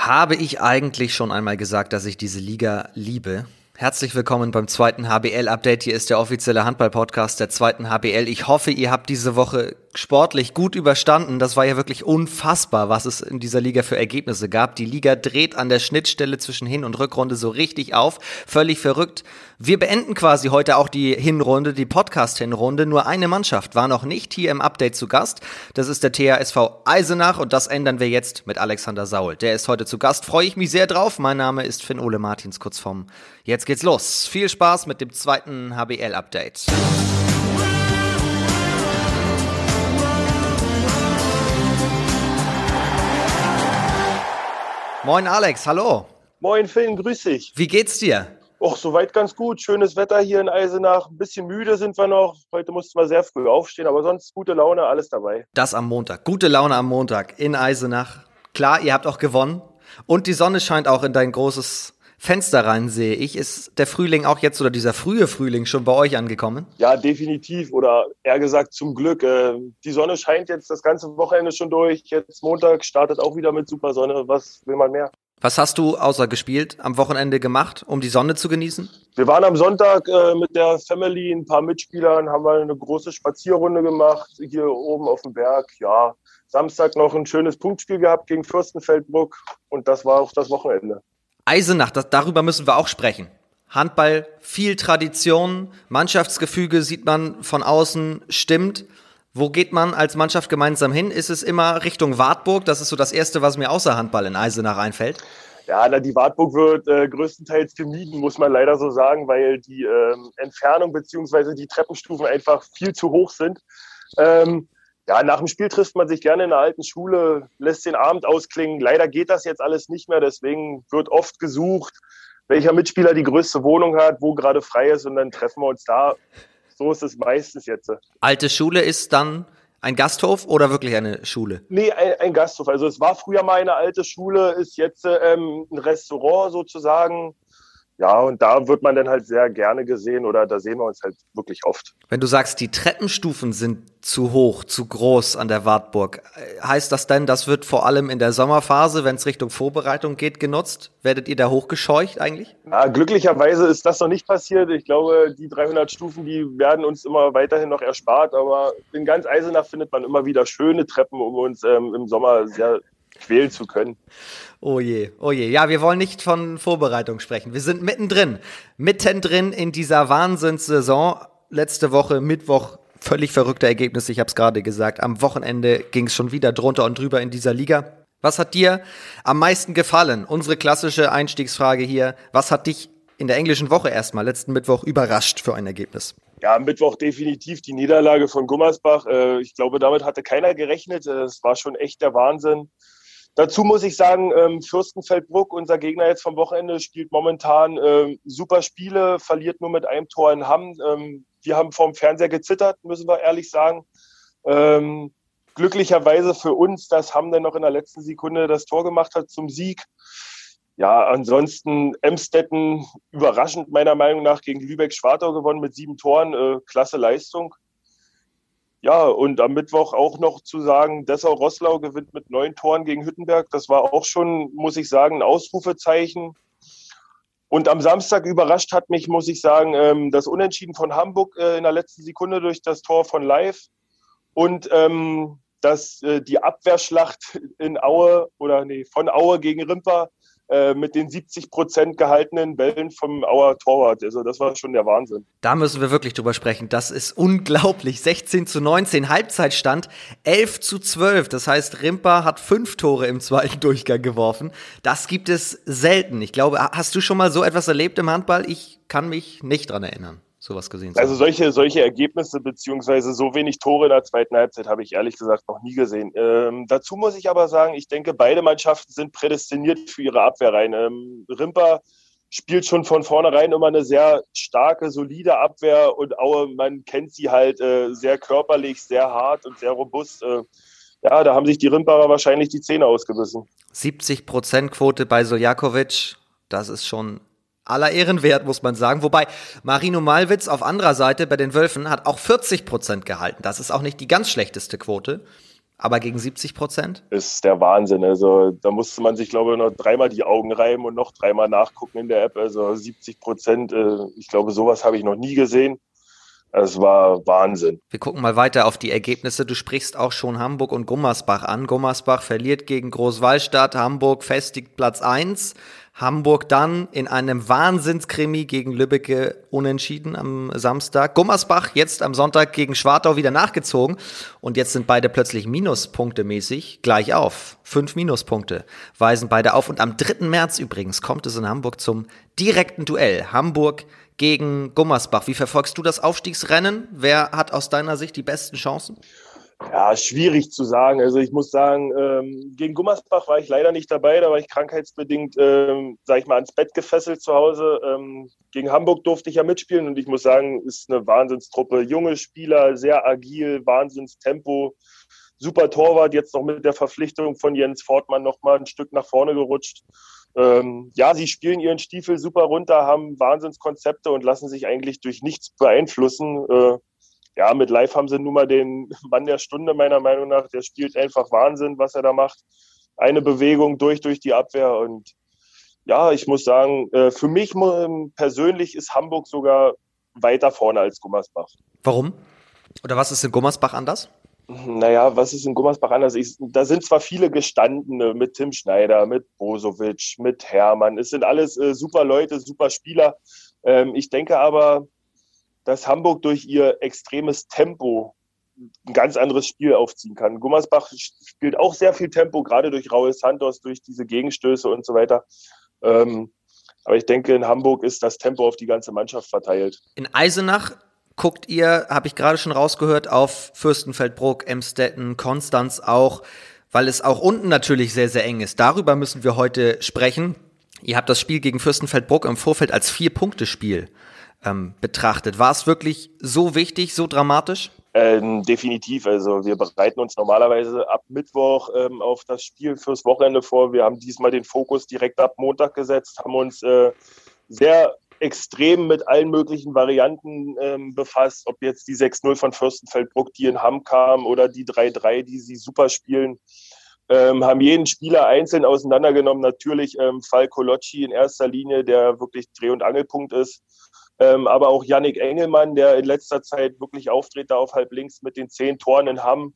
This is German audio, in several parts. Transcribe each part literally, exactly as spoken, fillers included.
Habe ich eigentlich schon einmal gesagt, dass ich diese Liga liebe? Herzlich willkommen beim zweiten H B L-Update. Hier ist der offizielle Handball-Podcast der zweiten H B L. Ich hoffe, ihr habt diese Woche sportlich gut überstanden. Das war ja wirklich unfassbar, was es in dieser Liga für Ergebnisse gab. Die Liga dreht an der Schnittstelle zwischen Hin- und Rückrunde so richtig auf. Völlig verrückt. Wir beenden quasi heute auch die Hinrunde, die Podcast-Hinrunde. Nur eine Mannschaft war noch nicht hier im Update zu Gast. Das ist der T H S V Eisenach und das ändern wir jetzt mit Alexander Saul. Der ist heute zu Gast. Freue ich mich sehr drauf. Mein Name ist Finn-Ole Martins, kurz vorm Jetzt geht's los. Viel Spaß mit dem zweiten H B L-Update. Moin Alex, hallo. Moin Finn, grüß dich. Wie geht's dir? Och, soweit ganz gut. Schönes Wetter hier in Eisenach. Ein bisschen müde sind wir noch. Heute mussten wir sehr früh aufstehen, aber sonst gute Laune, alles dabei. Das am Montag. Gute Laune am Montag in Eisenach. Klar, ihr habt auch gewonnen. Und die Sonne scheint auch in dein großes Fenster rein, sehe ich. Ist der Frühling auch jetzt oder dieser frühe Frühling schon bei euch angekommen? Ja, definitiv. Oder eher gesagt zum Glück. Die Sonne scheint jetzt das ganze Wochenende schon durch. Jetzt Montag startet auch wieder mit super Sonne. Was will man mehr? Was hast du außer gespielt am Wochenende gemacht, um die Sonne zu genießen? Wir waren am Sonntag äh, mit der Family, ein paar Mitspielern, haben wir eine große Spazierrunde gemacht, hier oben auf dem Berg. Ja, Samstag noch ein schönes Punktspiel gehabt gegen Fürstenfeldbruck und das war auch das Wochenende. Eisenach, das, darüber müssen wir auch sprechen. Handball, viel Tradition, Mannschaftsgefüge sieht man von außen, stimmt. Wo geht man als Mannschaft gemeinsam hin? Ist es immer Richtung Wartburg? Das ist so das Erste, was mir außer Handball in Eisenach einfällt. Ja, na, die Wartburg wird äh, größtenteils gemieden, muss man leider so sagen, weil die ähm, Entfernung bzw. die Treppenstufen einfach viel zu hoch sind. Ähm, ja, nach dem Spiel trifft man sich gerne in der alten Schule, lässt den Abend ausklingen. Leider geht das jetzt alles nicht mehr, deswegen wird oft gesucht, welcher Mitspieler die größte Wohnung hat, wo gerade frei ist und dann treffen wir uns da. So ist es meistens jetzt. Alte Schule ist dann ein Gasthof oder wirklich eine Schule? Nee, ein, ein Gasthof. Also es war früher mal eine alte Schule, ist jetzt ähm, ein Restaurant sozusagen. Ja, und da wird man dann halt sehr gerne gesehen oder da sehen wir uns halt wirklich oft. Wenn du sagst, die Treppenstufen sind zu hoch, zu groß an der Wartburg, heißt das denn, das wird vor allem in der Sommerphase, wenn es Richtung Vorbereitung geht, genutzt? Werdet ihr da hochgescheucht eigentlich? Ja, glücklicherweise ist das noch nicht passiert. Ich glaube, die dreihundert Stufen, die werden uns immer weiterhin noch erspart. Aber in ganz Eisenach findet man immer wieder schöne Treppen, um uns ähm, im Sommer sehr quälen zu können. Oh je, oh je. Ja, wir wollen nicht von Vorbereitung sprechen. Wir sind mittendrin, mittendrin in dieser Wahnsinnssaison. Letzte Woche, Mittwoch, völlig verrückte Ergebnisse, ich habe es gerade gesagt. Am Wochenende ging es schon wieder drunter und drüber in dieser Liga. Was hat dir am meisten gefallen? Unsere klassische Einstiegsfrage hier. Was hat dich in der englischen Woche erstmal, letzten Mittwoch, überrascht für ein Ergebnis? Ja, am Mittwoch definitiv die Niederlage von Gummersbach. Ich glaube, damit hatte keiner gerechnet. Es war schon echt der Wahnsinn. Dazu muss ich sagen, ähm, Fürstenfeldbruck, unser Gegner jetzt vom Wochenende, spielt momentan ähm, super Spiele, verliert nur mit einem Tor in Hamm. Ähm, wir haben vorm Fernseher gezittert, müssen wir ehrlich sagen. Ähm, glücklicherweise für uns, dass Hamm dann noch in der letzten Sekunde das Tor gemacht hat zum Sieg. Ja, ansonsten Emstetten überraschend meiner Meinung nach gegen Lübeck-Schwartau gewonnen mit sieben Toren, äh, klasse Leistung. Ja, und am Mittwoch auch noch zu sagen, Dessau-Roßlau gewinnt mit neun Toren gegen Hüttenberg. Das war auch schon, muss ich sagen, ein Ausrufezeichen. Und am Samstag überrascht hat mich, muss ich sagen, das Unentschieden von Hamburg in der letzten Sekunde durch das Tor von Live. Und ähm, dass äh, die Abwehrschlacht in Aue oder nee, von Aue gegen Rimper äh, mit den siebzig Prozent gehaltenen Bällen vom Auer Torwart. Also das war schon der Wahnsinn. Da müssen wir wirklich drüber sprechen. Das ist unglaublich. sechzehn zu neunzehn, Halbzeitstand elf zu zwölf. Das heißt, Rimper hat fünf Tore im zweiten Durchgang geworfen. Das gibt es selten. Ich glaube, hast du schon mal so etwas erlebt im Handball? Ich kann mich nicht dran erinnern, sowas gesehen zu haben. Also solche, solche Ergebnisse beziehungsweise so wenig Tore in der zweiten Halbzeit habe ich ehrlich gesagt noch nie gesehen. Ähm, dazu muss ich aber sagen, ich denke, beide Mannschaften sind prädestiniert für ihre Abwehrreihen. Ähm, Rimper spielt schon von vornherein immer eine sehr starke, solide Abwehr und Aue, man kennt sie halt äh, sehr körperlich, sehr hart und sehr robust. Äh, ja, da haben sich die Rimperer wahrscheinlich die Zähne ausgebissen. siebzig Prozent Quote bei Soljakovic, das ist schon aller Ehren wert, muss man sagen. Wobei Marino Malwitz auf anderer Seite bei den Wölfen hat auch vierzig Prozent gehalten. Das ist auch nicht die ganz schlechteste Quote. aber gegen siebzig Prozent? Ist der Wahnsinn. Also da musste man sich, glaube ich, noch dreimal die Augen reiben und noch dreimal nachgucken in der App. Also siebzig Prozent, äh, ich glaube, sowas habe ich noch nie gesehen. Es war Wahnsinn. Wir gucken mal weiter auf die Ergebnisse. Du sprichst auch schon Hamburg und Gummersbach an. Gummersbach verliert gegen Großwallstadt, Hamburg festigt Platz eins. Hamburg dann in einem Wahnsinnskrimi gegen Lübbecke unentschieden am Samstag. Gummersbach jetzt am Sonntag gegen Schwartau wieder nachgezogen. Und jetzt sind beide plötzlich Minuspunktemäßig gleich auf. Fünf Minuspunkte weisen beide auf. Und am dritten März übrigens kommt es in Hamburg zum direkten Duell. Hamburg gegen Gummersbach. Wie verfolgst du das Aufstiegsrennen? Wer hat aus deiner Sicht die besten Chancen? Ja, schwierig zu sagen. Also ich muss sagen, ähm, gegen Gummersbach war ich leider nicht dabei. Da war ich krankheitsbedingt, ähm, sag ich mal, ans Bett gefesselt zu Hause. Ähm, gegen Hamburg durfte ich ja mitspielen und ich muss sagen, ist eine Wahnsinnstruppe. Junge Spieler, sehr agil, Wahnsinnstempo. Super Torwart, jetzt noch mit der Verpflichtung von Jens Fortmann noch mal ein Stück nach vorne gerutscht. Ähm, ja, sie spielen ihren Stiefel super runter, haben Wahnsinnskonzepte und lassen sich eigentlich durch nichts beeinflussen. Äh, ja, mit Live haben sie nun mal den Mann der Stunde, meiner Meinung nach. Der spielt einfach Wahnsinn, was er da macht. Eine Bewegung durch, durch die Abwehr. Und ja, ich muss sagen, äh, für mich persönlich ist Hamburg sogar weiter vorne als Gummersbach. Warum? Oder was ist in Gummersbach anders? Naja, was ist in Gummersbach anders? Ich, da sind zwar viele Gestandene mit Tim Schneider, mit Brozovic, mit Hermann. Es sind alles äh, super Leute, super Spieler. Ähm, ich denke aber, dass Hamburg durch ihr extremes Tempo ein ganz anderes Spiel aufziehen kann. Gummersbach spielt auch sehr viel Tempo, gerade durch Raúl Santos, durch diese Gegenstöße und so weiter. Ähm, aber ich denke, in Hamburg ist das Tempo auf die ganze Mannschaft verteilt. In Eisenach guckt ihr, habe ich gerade schon rausgehört, auf Fürstenfeldbruck, Emstetten, Konstanz auch, weil es auch unten natürlich sehr, sehr eng ist. Darüber müssen wir heute sprechen. Ihr habt das Spiel gegen Fürstenfeldbruck im Vorfeld als Vier-Punkte-Spiel ähm, betrachtet. War es wirklich so wichtig, so dramatisch? Ähm, definitiv. Also wir bereiten uns normalerweise ab Mittwoch ähm, auf das Spiel fürs Wochenende vor. Wir haben diesmal den Fokus direkt ab Montag gesetzt, haben uns äh, sehr extrem mit allen möglichen Varianten ähm, befasst, ob jetzt die sechs null von Fürstenfeldbruck, die in Hamm kam, oder die drei drei, die sie super spielen. Ähm, haben jeden Spieler einzeln auseinandergenommen. Natürlich ähm, Falco Locci in erster Linie, der wirklich Dreh- und Angelpunkt ist. Ähm, aber auch Yannick Engelmann, der in letzter Zeit wirklich auftritt, da auf halb links mit den zehn Toren in Hamm.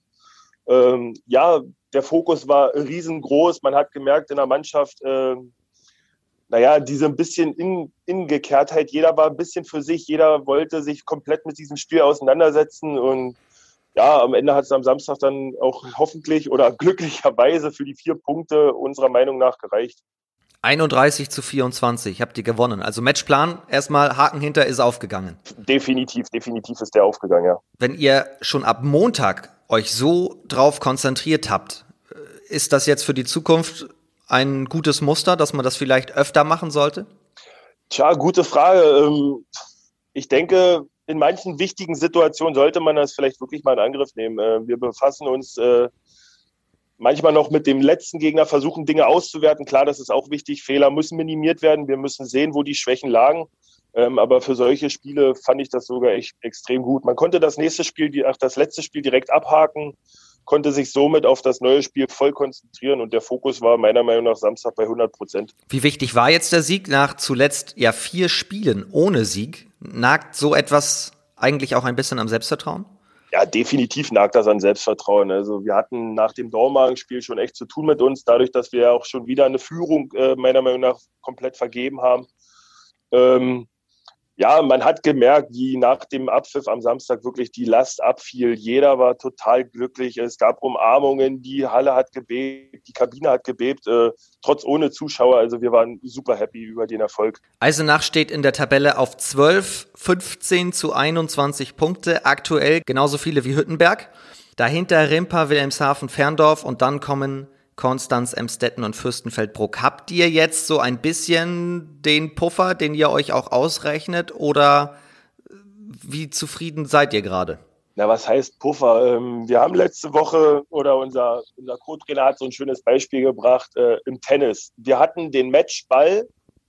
Ähm, ja, der Fokus war riesengroß. Man hat gemerkt in der Mannschaft, äh, naja, diese ein bisschen in, Ingekehrtheit. Jeder war ein bisschen für sich. Jeder wollte sich komplett mit diesem Spiel auseinandersetzen. Und ja, am Ende hat es am Samstag dann auch hoffentlich oder glücklicherweise für die vier Punkte unserer Meinung nach gereicht. einunddreißig zu vierundzwanzig habt ihr gewonnen. Also Matchplan, erstmal Haken hinter, ist aufgegangen. Definitiv, definitiv ist der aufgegangen, ja. Wenn ihr schon ab Montag euch so drauf konzentriert habt, ist das jetzt für die Zukunft ein gutes Muster, dass man das vielleicht öfter machen sollte? Tja, gute Frage. Ich denke, in manchen wichtigen Situationen sollte man das vielleicht wirklich mal in Angriff nehmen. Wir befassen uns manchmal noch mit dem letzten Gegner, versuchen Dinge auszuwerten. Klar, das ist auch wichtig. Fehler müssen minimiert werden. Wir müssen sehen, wo die Schwächen lagen. Aber für solche Spiele fand ich das sogar echt extrem gut. Man konnte das nächste Spiel, ach, das letzte Spiel direkt abhaken, konnte sich somit auf das neue Spiel voll konzentrieren und der Fokus war meiner Meinung nach Samstag bei hundert Prozent. Wie wichtig war jetzt der Sieg nach zuletzt ja vier Spielen ohne Sieg? Nagt so etwas eigentlich auch ein bisschen am Selbstvertrauen? Ja, definitiv nagt das an Selbstvertrauen. Also wir hatten nach dem Dormagen-Spiel schon echt zu tun mit uns, dadurch, dass wir auch schon wieder eine Führung äh, meiner Meinung nach komplett vergeben haben. Ähm, Ja, man hat gemerkt, wie nach dem Abpfiff am Samstag wirklich die Last abfiel. Jeder war total glücklich. Es gab Umarmungen, die Halle hat gebebt, die Kabine hat gebebt, äh, trotz ohne Zuschauer. Also wir waren super happy über den Erfolg. Eisenach steht in der Tabelle auf zwölf, fünfzehn zu einundzwanzig Punkte, aktuell genauso viele wie Hüttenberg. Dahinter Rimpa, Wilhelmshaven, Ferndorf und dann kommen Konstanz, Emstetten und Fürstenfeldbruck. Habt ihr jetzt so ein bisschen den Puffer, den ihr euch auch ausrechnet, oder wie zufrieden seid ihr gerade? Na, was heißt Puffer? Wir haben letzte Woche, oder unser, unser Co-Trainer hat so ein schönes Beispiel gebracht, äh, im Tennis. Wir hatten den Matchball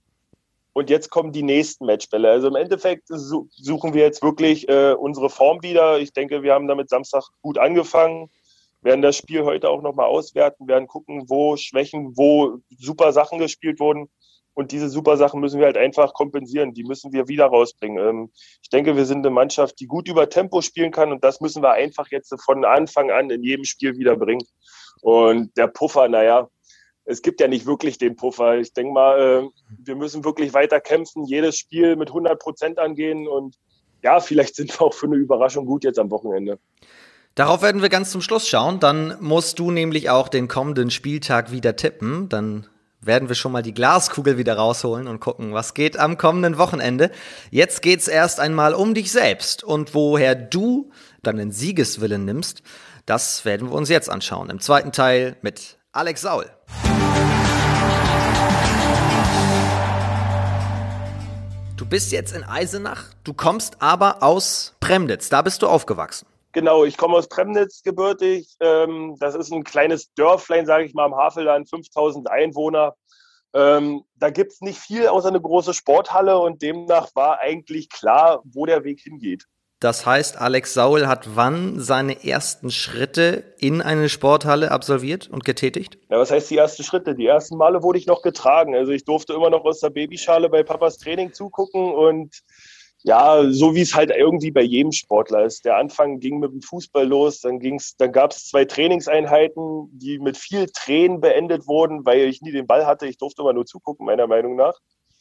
und jetzt kommen die nächsten Matchbälle. Also im Endeffekt suchen wir jetzt wirklich äh, unsere Form wieder. Ich denke, wir haben damit Samstag gut angefangen. werden das Spiel heute auch nochmal auswerten, werden gucken, wo Schwächen, wo super Sachen gespielt wurden. Und diese super Sachen müssen wir halt einfach kompensieren. Die müssen wir wieder rausbringen. Ähm, ich denke, wir sind eine Mannschaft, die gut über Tempo spielen kann. Und das müssen wir einfach jetzt von Anfang an in jedem Spiel wieder bringen. Und der Puffer, naja, es gibt ja nicht wirklich den Puffer. Ich denke mal, äh, wir müssen wirklich weiter kämpfen, jedes Spiel mit hundert Prozent angehen. Und ja, vielleicht sind wir auch für eine Überraschung gut jetzt am Wochenende. Darauf werden wir ganz zum Schluss schauen. Dann musst du nämlich auch den kommenden Spieltag wieder tippen. Dann werden wir schon mal die Glaskugel wieder rausholen und gucken, was geht am kommenden Wochenende. Jetzt geht's erst einmal um dich selbst und woher du deinen Siegeswillen nimmst. Das werden wir uns jetzt anschauen. Im zweiten Teil mit Alex Saul. Du bist jetzt in Eisenach, du kommst aber aus Premnitz. Da bist du aufgewachsen. Genau, ich komme aus Premnitz gebürtig. Das ist ein kleines Dörflein, sage ich mal, am Havelland, fünftausend Einwohner. Da gibt es nicht viel außer eine große Sporthalle und demnach war eigentlich klar, wo der Weg hingeht. Das heißt, Alex Saul hat wann seine ersten Schritte in eine Sporthalle absolviert und getätigt? Ja, was heißt die ersten Schritte? Die ersten Male wurde ich noch getragen. Also ich durfte immer noch aus der Babyschale bei Papas Training zugucken und ja, so wie es halt irgendwie bei jedem Sportler ist. Der Anfang ging mit dem Fußball los, dann ging's, dann gab es zwei Trainingseinheiten, die mit viel Tränen beendet wurden, weil ich nie den Ball hatte. Ich durfte immer nur zugucken, meiner Meinung nach.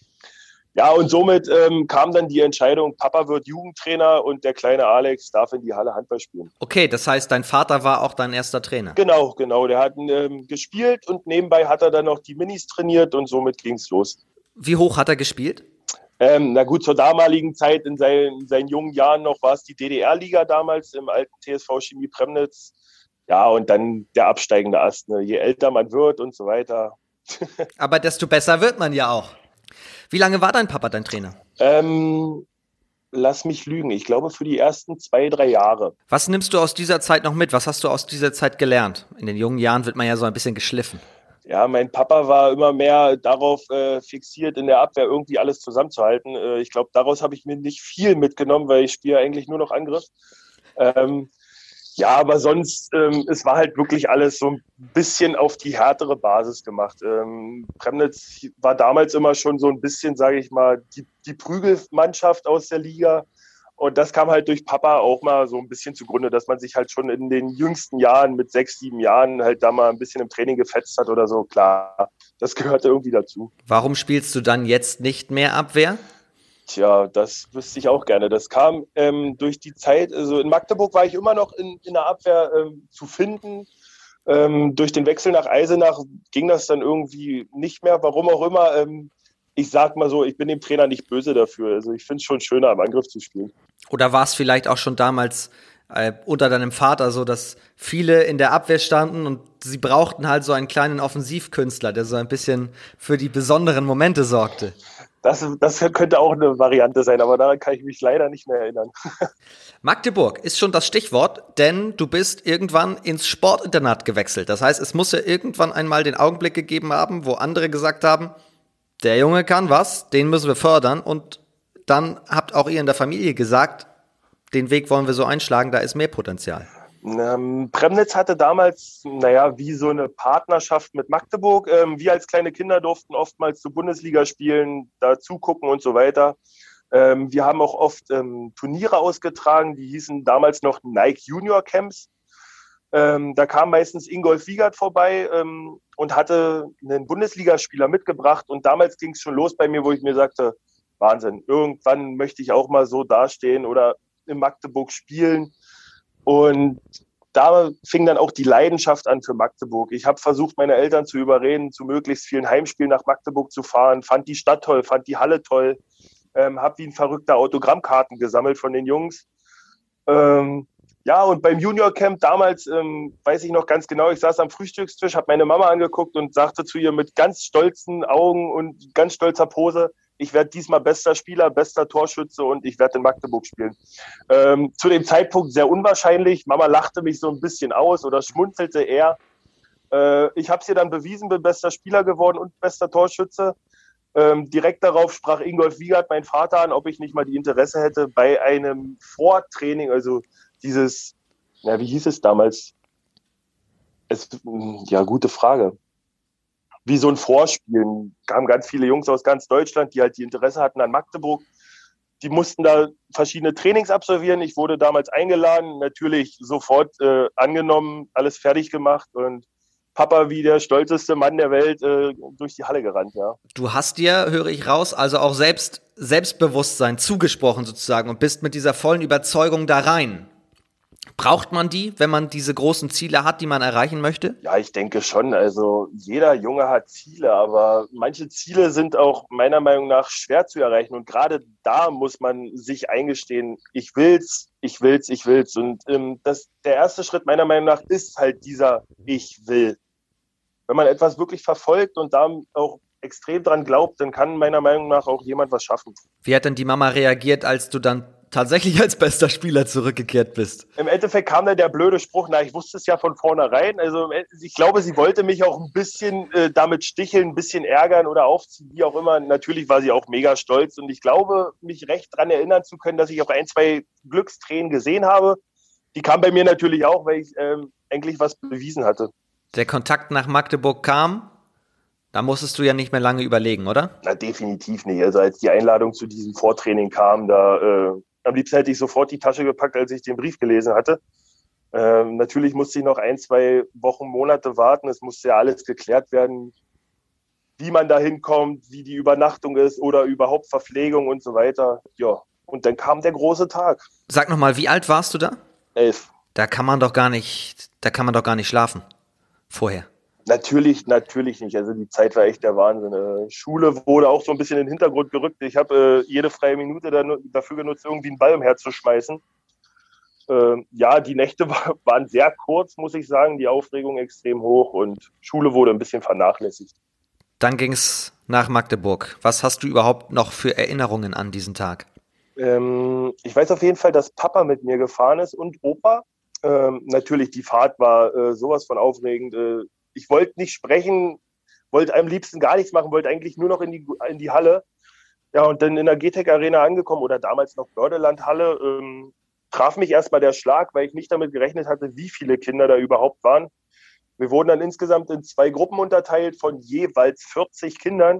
Ja, und somit ähm, kam dann die Entscheidung, Papa wird Jugendtrainer und der kleine Alex darf in die Halle Handball spielen. Okay, das heißt, dein Vater war auch dein erster Trainer? Genau, genau. Der hat ähm, gespielt und nebenbei hat er dann noch die Minis trainiert und somit ging es los. Wie hoch hat er gespielt? Ähm, na gut, zur damaligen Zeit, in seinen, in seinen jungen Jahren noch, war es die D D R-Liga damals im alten T S V Chemie Premnitz. Ja, und dann der absteigende Ast, ne? Je älter man wird und so weiter. Aber desto besser wird man ja auch. Wie lange war dein Papa dein Trainer? Ähm, lass mich lügen. Ich glaube, für die ersten zwei, drei Jahre. Was nimmst du aus dieser Zeit noch mit? Was hast du aus dieser Zeit gelernt? In den jungen Jahren wird man ja so ein bisschen geschliffen. Ja, mein Papa war immer mehr darauf äh, fixiert, in der Abwehr irgendwie alles zusammenzuhalten. Äh, ich glaube, daraus habe ich mir nicht viel mitgenommen, weil ich spiele eigentlich nur noch Angriff. Ähm, ja, aber sonst, ähm, es war halt wirklich alles so ein bisschen auf die härtere Basis gemacht. Ähm, Premnitz war damals immer schon so ein bisschen, sage ich mal, die, die Prügelmannschaft aus der Liga. Und das kam halt durch Papa auch mal so ein bisschen zugrunde, dass man sich halt schon in den jüngsten Jahren mit sechs, sieben Jahren halt da mal ein bisschen im Training gefetzt hat oder so. Klar, das gehörte irgendwie dazu. Warum spielst du dann jetzt nicht mehr Abwehr? Tja, das wüsste ich auch gerne. Das kam ähm, durch die Zeit, also in Magdeburg war ich immer noch in, in der Abwehr ähm, zu finden. Ähm, durch den Wechsel nach Eisenach ging das dann irgendwie nicht mehr, warum auch immer. Ähm, ich sag mal so, ich bin dem Trainer nicht böse dafür. Also ich finde es schon schöner, im Angriff zu spielen. Oder war es vielleicht auch schon damals äh, unter deinem Vater so, dass viele in der Abwehr standen und sie brauchten halt so einen kleinen Offensivkünstler, der so ein bisschen für die besonderen Momente sorgte? Das, das könnte auch eine Variante sein, aber daran kann ich mich leider nicht mehr erinnern. Magdeburg ist schon das Stichwort, denn du bist irgendwann ins Sportinternat gewechselt. Das heißt, es muss ja irgendwann einmal den Augenblick gegeben haben, wo andere gesagt haben, der Junge kann was, den müssen wir fördern. Und dann habt auch ihr in der Familie gesagt, den Weg wollen wir so einschlagen, da ist mehr Potenzial. Ähm, Premnitz hatte damals, naja, wie so eine Partnerschaft mit Magdeburg. Ähm, wir als kleine Kinder durften oftmals zur Bundesliga spielen, da zugucken und so weiter. Ähm, wir haben auch oft ähm, Turniere ausgetragen, die hießen damals noch Nike Junior Camps. Ähm, da kam meistens Ingolf Wiegert vorbei ähm, und hatte einen Bundesligaspieler mitgebracht. Und damals ging es schon los bei mir, wo ich mir sagte, Wahnsinn, irgendwann möchte ich auch mal so dastehen oder in Magdeburg spielen. Und da fing dann auch die Leidenschaft an für Magdeburg. Ich habe versucht, meine Eltern zu überreden, zu möglichst vielen Heimspielen nach Magdeburg zu fahren, fand die Stadt toll, fand die Halle toll, ähm, habe wie ein verrückter Autogrammkarten gesammelt von den Jungs. Ähm, ja, und beim Juniorcamp damals, ähm, weiß ich noch ganz genau, ich saß am Frühstückstisch, habe meine Mama angeguckt und sagte zu ihr mit ganz stolzen Augen und ganz stolzer Pose, ich werde diesmal bester Spieler, bester Torschütze und ich werde in Magdeburg spielen. Ähm, zu dem Zeitpunkt sehr unwahrscheinlich. Mama lachte mich so ein bisschen aus oder schmunzelte eher. Äh, ich habe es ihr dann bewiesen, bin bester Spieler geworden und bester Torschütze. Ähm, direkt darauf sprach Ingolf Wiegert, mein Vater, an, ob ich nicht mal die Interesse hätte, bei einem Vortraining, also dieses, na, wie hieß es damals? Es, ja, gute Frage. Wie so ein Vorspielen. Kamen ganz viele Jungs aus ganz Deutschland, die halt die Interesse hatten an Magdeburg. Die mussten da verschiedene Trainings absolvieren. Ich wurde damals eingeladen, natürlich sofort äh, angenommen, alles fertig gemacht und Papa wie der stolzeste Mann der Welt äh, durch die Halle gerannt, ja. Du hast dir, höre ich raus, also auch selbst Selbstbewusstsein zugesprochen sozusagen und bist mit dieser vollen Überzeugung da rein. Braucht man die, wenn man diese großen Ziele hat, die man erreichen möchte? Ja, ich denke schon. Also jeder Junge hat Ziele, aber manche Ziele sind auch meiner Meinung nach schwer zu erreichen. Und gerade da muss man sich eingestehen, ich will's, ich will's, ich will's. Und ähm, das, der erste Schritt meiner Meinung nach ist halt dieser Ich will. Wenn man etwas wirklich verfolgt und da auch extrem dran glaubt, dann kann meiner Meinung nach auch jemand was schaffen. Wie hat denn die Mama reagiert, als du dann tatsächlich als bester Spieler zurückgekehrt bist? Im Endeffekt kam dann der blöde Spruch, na, ich wusste es ja von vornherein. Also ich glaube, sie wollte mich auch ein bisschen äh, damit sticheln, ein bisschen ärgern oder aufziehen, wie auch immer. Natürlich war sie auch mega stolz und ich glaube, mich recht daran erinnern zu können, dass ich auch ein, zwei Glückstränen gesehen habe. Die kamen bei mir natürlich auch, weil ich ähm, eigentlich was bewiesen hatte. Der Kontakt nach Magdeburg kam, da musstest du ja nicht mehr lange überlegen, oder? Na, definitiv nicht. Also als die Einladung zu diesem Vortraining kam, da äh, am liebsten hätte ich sofort die Tasche gepackt, als ich den Brief gelesen hatte. Ähm, natürlich musste ich noch ein, zwei Wochen, Monate warten. Es musste ja alles geklärt werden, wie man da hinkommt, wie die Übernachtung ist oder überhaupt Verpflegung und so weiter. Ja, und dann kam der große Tag. Sag nochmal, wie alt warst du da? Elf. Da kann man doch gar nicht, da kann man doch gar nicht schlafen. Vorher. Natürlich, natürlich nicht. Also die Zeit war echt der Wahnsinn. Äh, Schule wurde auch so ein bisschen in den Hintergrund gerückt. Ich habe äh, jede freie Minute da, dafür genutzt, irgendwie einen Ball umherzuschmeißen. Äh, ja, die Nächte war, waren sehr kurz, muss ich sagen. Die Aufregung extrem hoch und Schule wurde ein bisschen vernachlässigt. Dann ging es nach Magdeburg. Was hast du überhaupt noch für Erinnerungen an diesen Tag? Ähm, ich weiß auf jeden Fall, dass Papa mit mir gefahren ist und Opa. Ähm, natürlich, die Fahrt war äh, sowas von aufregend. Äh, ich wollte nicht sprechen, wollte am liebsten gar nichts machen, wollte eigentlich nur noch in die, in die Halle. Ja, und dann in der G T E C Arena angekommen oder damals noch Bördeland Halle, ähm, traf mich erstmal der Schlag, weil ich nicht damit gerechnet hatte, wie viele Kinder da überhaupt waren. Wir wurden dann insgesamt in zwei Gruppen unterteilt von jeweils vierzig Kindern.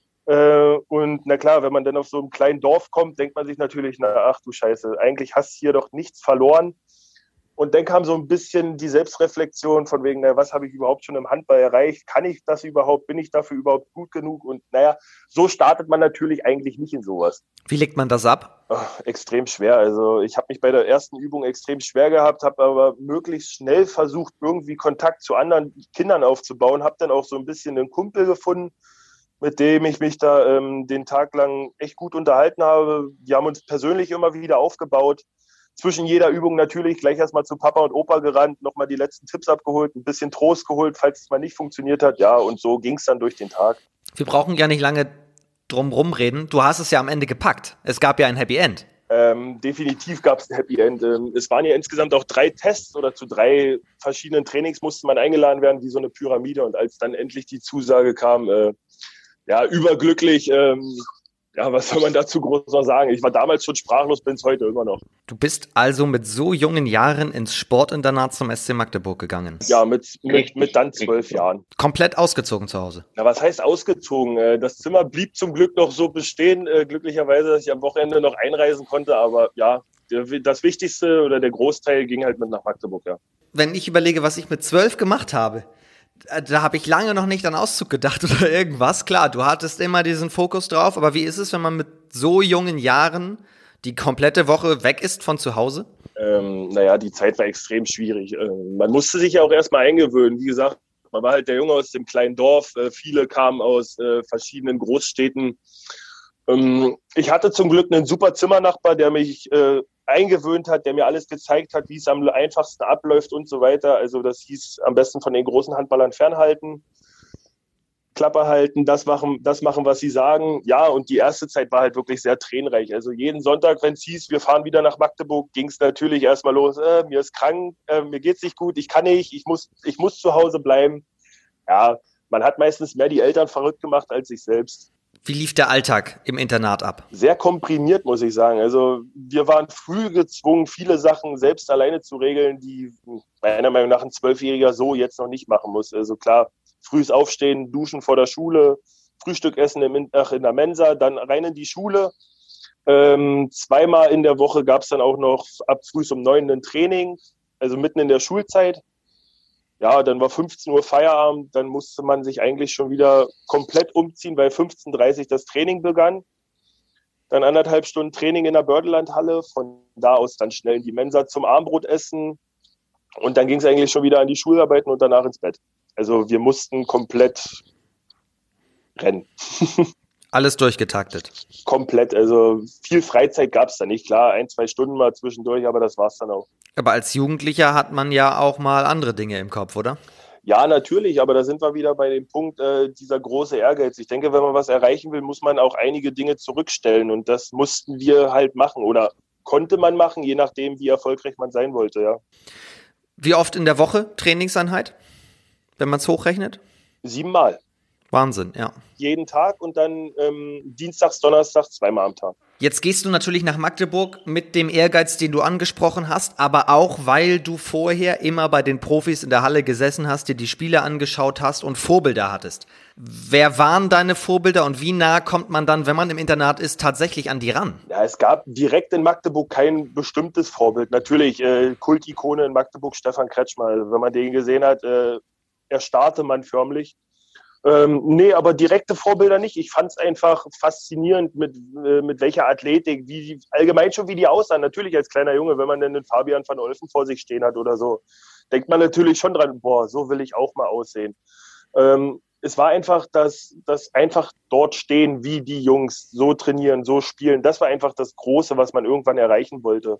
Äh, und na klar, wenn man dann auf so einem kleinen Dorf kommt, denkt man sich natürlich, na ach du Scheiße, eigentlich hast du hier doch nichts verloren. Und dann kam so ein bisschen die Selbstreflexion von wegen, naja, was habe ich überhaupt schon im Handball erreicht? Kann ich das überhaupt? Bin ich dafür überhaupt gut genug? Und naja, so startet man natürlich eigentlich nicht in sowas. Wie legt man das ab? Oh, extrem schwer. Also ich habe mich bei der ersten Übung extrem schwer gehabt, habe aber möglichst schnell versucht, irgendwie Kontakt zu anderen Kindern aufzubauen. Habe dann auch so ein bisschen einen Kumpel gefunden, mit dem ich mich da ähm, den Tag lang echt gut unterhalten habe. Wir haben uns persönlich immer wieder aufgebaut. Zwischen jeder Übung natürlich gleich erstmal zu Papa und Opa gerannt, nochmal die letzten Tipps abgeholt, ein bisschen Trost geholt, falls es mal nicht funktioniert hat. Ja, und so ging es dann durch den Tag. Wir brauchen ja nicht lange drum rumreden. Du hast es ja am Ende gepackt. Es gab ja ein Happy End. Ähm, definitiv gab es ein Happy End. Ähm, es waren ja insgesamt auch drei Tests oder zu drei verschiedenen Trainings musste man eingeladen werden, wie so eine Pyramide. Und als dann endlich die Zusage kam, äh, ja, überglücklich, ähm, ja, was soll man dazu groß noch sagen? Ich war damals schon sprachlos, bin es heute immer noch. Du bist also mit so jungen Jahren ins Sportinternat zum S C Magdeburg gegangen? Ja, mit, mit, mit dann zwölf Jahren. Komplett ausgezogen zu Hause? Na, was heißt ausgezogen? Das Zimmer blieb zum Glück noch so bestehen, glücklicherweise, dass ich am Wochenende noch einreisen konnte. Aber ja, das Wichtigste oder der Großteil ging halt mit nach Magdeburg, ja. Wenn ich überlege, was ich mit zwölf gemacht habe, da habe ich lange noch nicht an Auszug gedacht oder irgendwas. Klar, du hattest immer diesen Fokus drauf, aber wie ist es, wenn man mit so jungen Jahren die komplette Woche weg ist von zu Hause? Ähm, naja, die Zeit war extrem schwierig. Ähm, man musste sich ja auch erstmal eingewöhnen. Wie gesagt, man war halt der Junge aus dem kleinen Dorf. Äh, viele kamen aus äh, verschiedenen Großstädten. Ähm, ich hatte zum Glück einen super Zimmernachbar, der mich äh, eingewöhnt hat, der mir alles gezeigt hat, wie es am einfachsten abläuft und so weiter. Also das hieß am besten von den großen Handballern fernhalten, Klappe halten, das machen, das machen, was sie sagen. Ja, und die erste Zeit war halt wirklich sehr tränenreich. Also jeden Sonntag, wenn es hieß, wir fahren wieder nach Magdeburg, ging es natürlich erstmal los, äh, mir ist krank, äh, mir geht's nicht gut, ich kann nicht, ich muss, ich muss zu Hause bleiben. Ja, man hat meistens mehr die Eltern verrückt gemacht als sich selbst. Wie lief der Alltag im Internat ab? Sehr komprimiert, muss ich sagen. Also wir waren früh gezwungen, viele Sachen selbst alleine zu regeln, die meiner Meinung nach ein Zwölfjähriger so jetzt noch nicht machen muss. Also klar, frühes Aufstehen, Duschen vor der Schule, Frühstück essen im, in der Mensa, dann rein in die Schule. Ähm, zweimal in der Woche gab es dann auch noch ab früh um neun ein Training, also mitten in der Schulzeit. Ja, dann war fünfzehn Uhr Feierabend, dann musste man sich eigentlich schon wieder komplett umziehen, weil fünfzehn Uhr dreißig das Training begann. Dann anderthalb Stunden Training in der Bördelandhalle, von da aus dann schnell in die Mensa zum Abendbrot essen. Und dann ging es eigentlich schon wieder an die Schularbeiten und danach ins Bett. Also wir mussten komplett rennen. Alles durchgetaktet. Komplett, also viel Freizeit gab es da nicht. Klar, ein, zwei Stunden mal zwischendurch, aber das war's dann auch. Aber als Jugendlicher hat man ja auch mal andere Dinge im Kopf, oder? Ja, natürlich, aber da sind wir wieder bei dem Punkt, äh, dieser große Ehrgeiz. Ich denke, wenn man was erreichen will, muss man auch einige Dinge zurückstellen und das mussten wir halt machen oder konnte man machen, je nachdem, wie erfolgreich man sein wollte, ja. Wie oft in der Woche Trainingseinheit, wenn man es hochrechnet? Siebenmal. Wahnsinn, ja. Jeden Tag und dann ähm, dienstags, donnerstags zweimal am Tag. Jetzt gehst du natürlich nach Magdeburg mit dem Ehrgeiz, den du angesprochen hast, aber auch, weil du vorher immer bei den Profis in der Halle gesessen hast, dir die Spiele angeschaut hast und Vorbilder hattest. Wer waren deine Vorbilder und wie nah kommt man dann, wenn man im Internat ist, tatsächlich an die ran? Ja, es gab direkt in Magdeburg kein bestimmtes Vorbild. Natürlich äh, Kultikone in Magdeburg, Stefan Kretschmer. Also, wenn man den gesehen hat, äh, erstarrte man förmlich. Ähm, nee, aber direkte Vorbilder nicht. Ich fand es einfach faszinierend, mit, äh, mit welcher Athletik, wie die, allgemein schon wie die aussahen. Natürlich als kleiner Junge, wenn man dann den Fabian van Olfen vor sich stehen hat oder so, denkt man natürlich schon dran, boah, so will ich auch mal aussehen. Ähm, es war einfach das, das einfach dort stehen, wie die Jungs, so trainieren, so spielen. Das war einfach das Große, was man irgendwann erreichen wollte.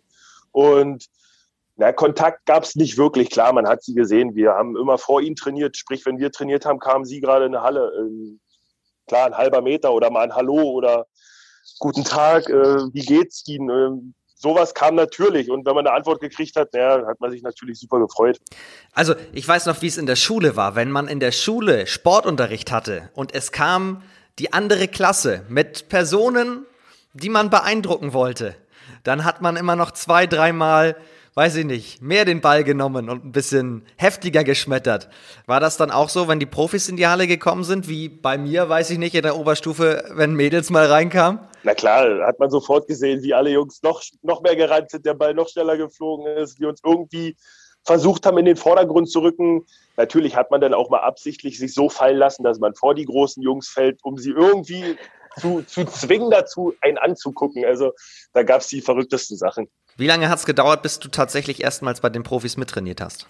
Und na, Kontakt gab es nicht wirklich, klar, man hat sie gesehen. Wir haben immer vor ihnen trainiert, sprich, wenn wir trainiert haben, kamen sie gerade in eine Halle. Ähm, klar, ein halber Meter oder mal ein Hallo oder guten Tag, äh, wie geht's Ihnen? Ähm, sowas kam natürlich und wenn man eine Antwort gekriegt hat, naja, hat man sich natürlich super gefreut. Also ich weiß noch, wie es in der Schule war, wenn man in der Schule Sportunterricht hatte und es kam die andere Klasse mit Personen, die man beeindrucken wollte, dann hat man immer noch zwei, dreimal weiß ich nicht, mehr den Ball genommen und ein bisschen heftiger geschmettert. War das dann auch so, wenn die Profis in die Halle gekommen sind, wie bei mir, weiß ich nicht, in der Oberstufe, wenn Mädels mal reinkamen? Na klar, hat man sofort gesehen, wie alle Jungs noch, noch mehr gerannt sind, der Ball noch schneller geflogen ist, wir uns irgendwie versucht haben, in den Vordergrund zu rücken. Natürlich hat man dann auch mal absichtlich sich so fallen lassen, dass man vor die großen Jungs fällt, um sie irgendwie zu, zu zwingen dazu, einen anzugucken. Also da gab es die verrücktesten Sachen. Wie lange hat es gedauert, bis du tatsächlich erstmals bei den Profis mittrainiert hast?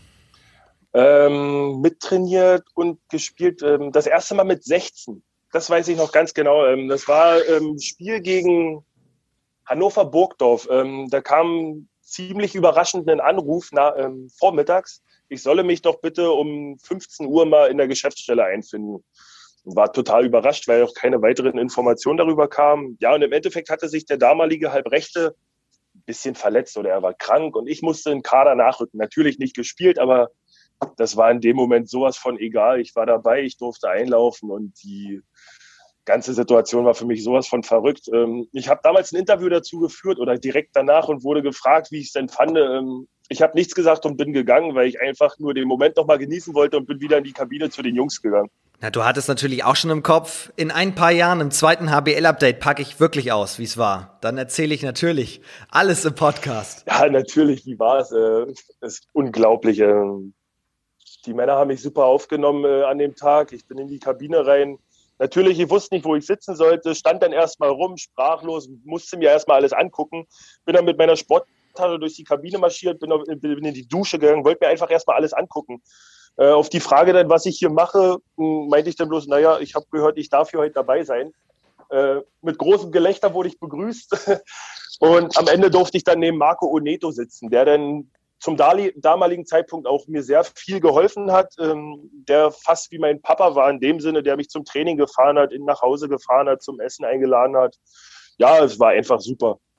Ähm, mittrainiert und gespielt. Ähm, das erste Mal mit sechzehn. Das weiß ich noch ganz genau. Ähm, das war ähm, Spiel gegen Hannover Burgdorf. Ähm, da kam ziemlich überraschend ein Anruf na, ähm, vormittags. Ich solle mich doch bitte um fünfzehn Uhr mal in der Geschäftsstelle einfinden. War total überrascht, weil auch keine weiteren Informationen darüber kamen. Ja, und im Endeffekt hatte sich der damalige Halbrechte bisschen verletzt oder er war krank und ich musste in Kader nachrücken. Natürlich nicht gespielt, aber das war in dem Moment sowas von egal. Ich war dabei, ich durfte einlaufen und die ganze Situation war für mich sowas von verrückt. Ich habe damals ein Interview dazu geführt oder direkt danach und wurde gefragt, wie ich es denn fand. Ich habe nichts gesagt und bin gegangen, weil ich einfach nur den Moment noch mal genießen wollte und bin wieder in die Kabine zu den Jungs gegangen. Na, du hattest natürlich auch schon im Kopf, in ein paar Jahren im zweiten H B L-Update packe ich wirklich aus, wie es war. Dann erzähle ich natürlich alles im Podcast. Ja, natürlich, wie war es? Es ist unglaublich. Die Männer haben mich super aufgenommen an dem Tag. Ich bin in die Kabine rein. Natürlich, ich wusste nicht, wo ich sitzen sollte, stand dann erstmal rum, sprachlos, musste mir erstmal alles angucken. Bin dann mit meiner Sporttasche durch die Kabine marschiert, bin in die Dusche gegangen, wollte mir einfach erstmal alles angucken. Äh, auf die Frage dann, was ich hier mache, meinte ich dann bloß, naja, ich habe gehört, ich darf hier heute dabei sein. Äh, mit großem Gelächter wurde ich begrüßt und am Ende durfte ich dann neben Marco Oneto sitzen, der dann zum damaligen Zeitpunkt auch mir sehr viel geholfen hat, ähm, der fast wie mein Papa war in dem Sinne, der mich zum Training gefahren hat, nach Hause gefahren hat, zum Essen eingeladen hat. Ja, es war einfach super.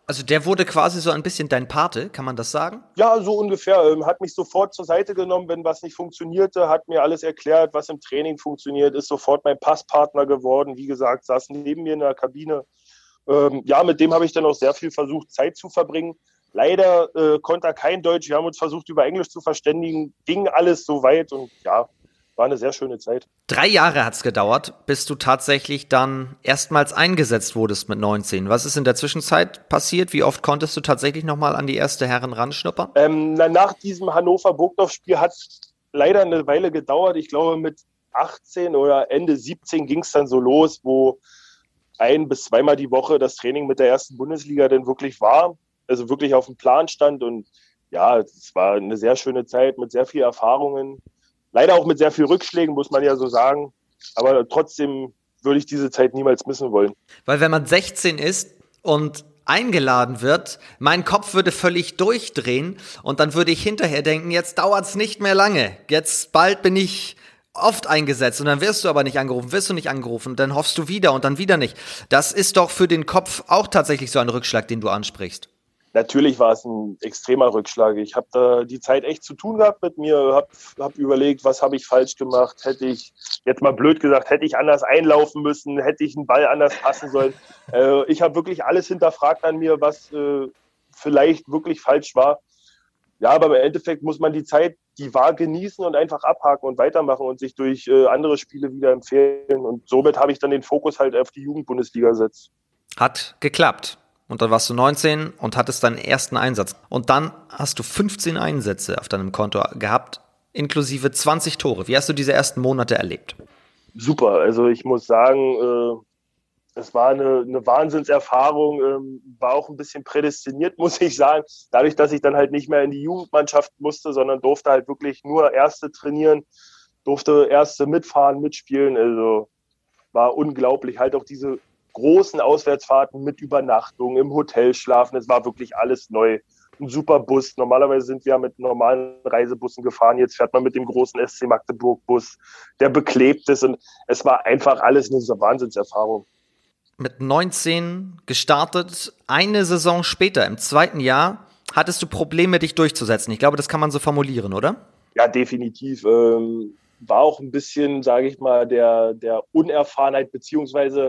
Also der wurde quasi so ein bisschen dein Pate, kann man das sagen? Ja, so ungefähr. Ähm, hat mich sofort zur Seite genommen, wenn was nicht funktionierte, hat mir alles erklärt, was im Training funktioniert, ist sofort mein Passpartner geworden. Wie gesagt, saß neben mir in der Kabine. Ähm, ja, mit dem habe ich dann auch sehr viel versucht, Zeit zu verbringen. Leider äh, konnte er kein Deutsch. Wir haben uns versucht, über Englisch zu verständigen. Ging alles so weit und ja, war eine sehr schöne Zeit. Drei Jahre hat's gedauert, bis du tatsächlich dann erstmals eingesetzt wurdest mit neunzehn. Was ist in der Zwischenzeit passiert? Wie oft konntest du tatsächlich nochmal an die erste Herren ranschnuppern? Ähm, na, nach diesem Hannover-Burgdorf-Spiel hat es leider eine Weile gedauert. Ich glaube, mit achtzehn oder Ende siebzehn ging es dann so los, wo ein- bis zweimal die Woche das Training mit der ersten Bundesliga dann wirklich war. Also wirklich auf dem Plan stand. Und ja, es war eine sehr schöne Zeit mit sehr vielen Erfahrungen. Leider auch mit sehr vielen Rückschlägen, muss man ja so sagen. Aber trotzdem würde ich diese Zeit niemals missen wollen. Weil wenn man sechzehn ist und eingeladen wird, mein Kopf würde völlig durchdrehen und dann würde ich hinterher denken, jetzt dauert's nicht mehr lange. Jetzt bald bin ich oft eingesetzt und dann wirst du aber nicht angerufen, wirst du nicht angerufen, dann hoffst du wieder und dann wieder nicht. Das ist doch für den Kopf auch tatsächlich so ein Rückschlag, den du ansprichst. Natürlich war es ein extremer Rückschlag. Ich habe da die Zeit echt zu tun gehabt mit mir, habe hab überlegt, was habe ich falsch gemacht, hätte ich, jetzt mal blöd gesagt, hätte ich anders einlaufen müssen, hätte ich einen Ball anders passen sollen. Äh, ich habe wirklich alles hinterfragt an mir, was äh, vielleicht wirklich falsch war. Ja, aber im Endeffekt muss man die Zeit, die war, genießen und einfach abhaken und weitermachen und sich durch äh, andere Spiele wieder empfehlen. Und somit habe ich dann den Fokus halt auf die Jugendbundesliga gesetzt. Hat geklappt. Und dann warst du neunzehn und hattest deinen ersten Einsatz. Und dann hast du fünfzehn Einsätze auf deinem Konto gehabt, inklusive zwanzig Tore. Wie hast du diese ersten Monate erlebt? Super, also ich muss sagen, äh, es war eine, eine Wahnsinnserfahrung, ähm, war auch ein bisschen prädestiniert, muss ich sagen. Dadurch, dass ich dann halt nicht mehr in die Jugendmannschaft musste, sondern durfte halt wirklich nur Erste trainieren, durfte Erste mitfahren, mitspielen. Also war unglaublich. Halt auch diese großen Auswärtsfahrten mit Übernachtung, im Hotel schlafen, es war wirklich alles neu. Ein super Bus. Normalerweise sind wir ja mit normalen Reisebussen gefahren. Jetzt fährt man mit dem großen S C Magdeburg-Bus, der beklebt ist. Und es war einfach alles eine Wahnsinnserfahrung. Mit neunzehn gestartet, eine Saison später, im zweiten Jahr, hattest du Probleme, dich durchzusetzen. Ich glaube, das kann man so formulieren, oder? Ja, definitiv. Ähm, war auch ein bisschen, sage ich mal, der, der Unerfahrenheit, beziehungsweise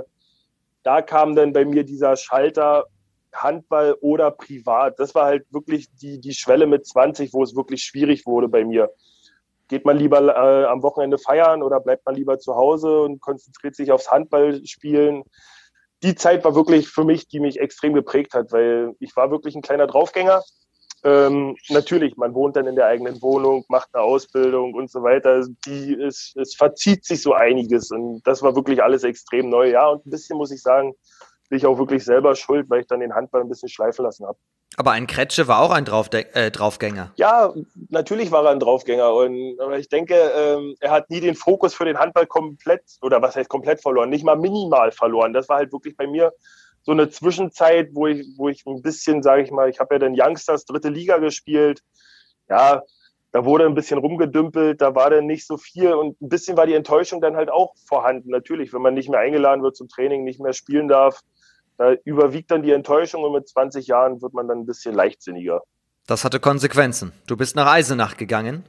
da kam dann bei mir dieser Schalter Handball oder privat. Das war halt wirklich die, die Schwelle mit zwanzig, wo es wirklich schwierig wurde bei mir. Geht man lieber äh, am Wochenende feiern oder bleibt man lieber zu Hause und konzentriert sich aufs Handballspielen? Die Zeit war wirklich für mich, die mich extrem geprägt hat, weil ich war wirklich ein kleiner Draufgänger. Ähm, natürlich, man wohnt dann in der eigenen Wohnung, macht eine Ausbildung und so weiter. Die ist, es verzieht sich so einiges und das war wirklich alles extrem neu. Ja, und ein bisschen muss ich sagen, bin ich auch wirklich selber schuld, weil ich dann den Handball ein bisschen schleifen lassen habe. Aber ein Kretsche war auch ein Draufde- äh, Draufgänger. Ja, natürlich war er ein Draufgänger. Und, aber ich denke, ähm, er hat nie den Fokus für den Handball komplett, oder was heißt komplett verloren, nicht mal minimal verloren. Das war halt wirklich bei mir so eine Zwischenzeit, wo ich, wo ich ein bisschen, sage ich mal, ich habe ja dann Youngsters dritte Liga gespielt. Ja, da wurde ein bisschen rumgedümpelt, da war dann nicht so viel und ein bisschen war die Enttäuschung dann halt auch vorhanden. Natürlich, wenn man nicht mehr eingeladen wird zum Training, nicht mehr spielen darf, da überwiegt dann die Enttäuschung und mit zwanzig Jahren wird man dann ein bisschen leichtsinniger. Das hatte Konsequenzen. Du bist nach Eisenach gegangen.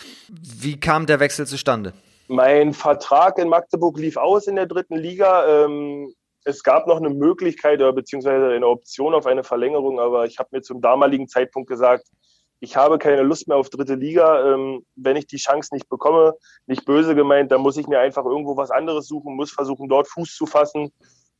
Wie kam der Wechsel zustande? Mein Vertrag in Magdeburg lief aus in der dritten Liga. Ähm, es gab noch eine Möglichkeit oder beziehungsweise eine Option auf eine Verlängerung, aber ich habe mir zum damaligen Zeitpunkt gesagt, ich habe keine Lust mehr auf dritte Liga. Ähm, wenn ich die Chance nicht bekomme, nicht böse gemeint, dann muss ich mir einfach irgendwo was anderes suchen, muss versuchen, dort Fuß zu fassen.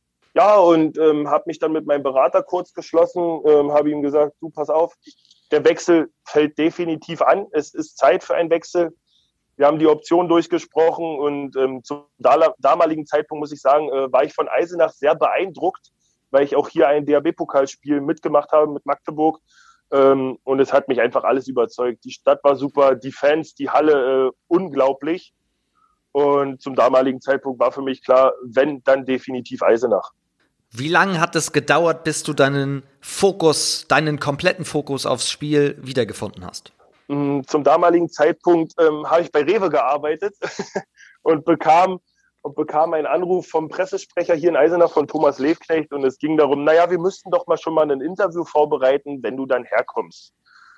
Ja, und ähm, habe mich dann mit meinem Berater kurz geschlossen, ähm, habe ihm gesagt, du, pass auf, der Wechsel fällt definitiv an. Es ist Zeit für einen Wechsel. Wir haben die Option durchgesprochen und ähm, zum damaligen Zeitpunkt, muss ich sagen, äh, war ich von Eisenach sehr beeindruckt, weil ich auch hier ein D H B-Pokalspiel mitgemacht habe mit Magdeburg. Ähm, und es hat mich einfach alles überzeugt. Die Stadt war super, die Fans, die Halle äh, unglaublich. Und zum damaligen Zeitpunkt war für mich klar, wenn, dann definitiv Eisenach. Wie lange hat es gedauert, bis du deinen Fokus, deinen kompletten Fokus aufs Spiel wiedergefunden hast? Zum damaligen Zeitpunkt ähm, habe ich bei Rewe gearbeitet und bekam und bekam einen Anruf vom Pressesprecher hier in Eisenach von Thomas Levknecht und es ging darum, naja, wir müssten doch mal schon mal ein Interview vorbereiten, wenn du dann herkommst.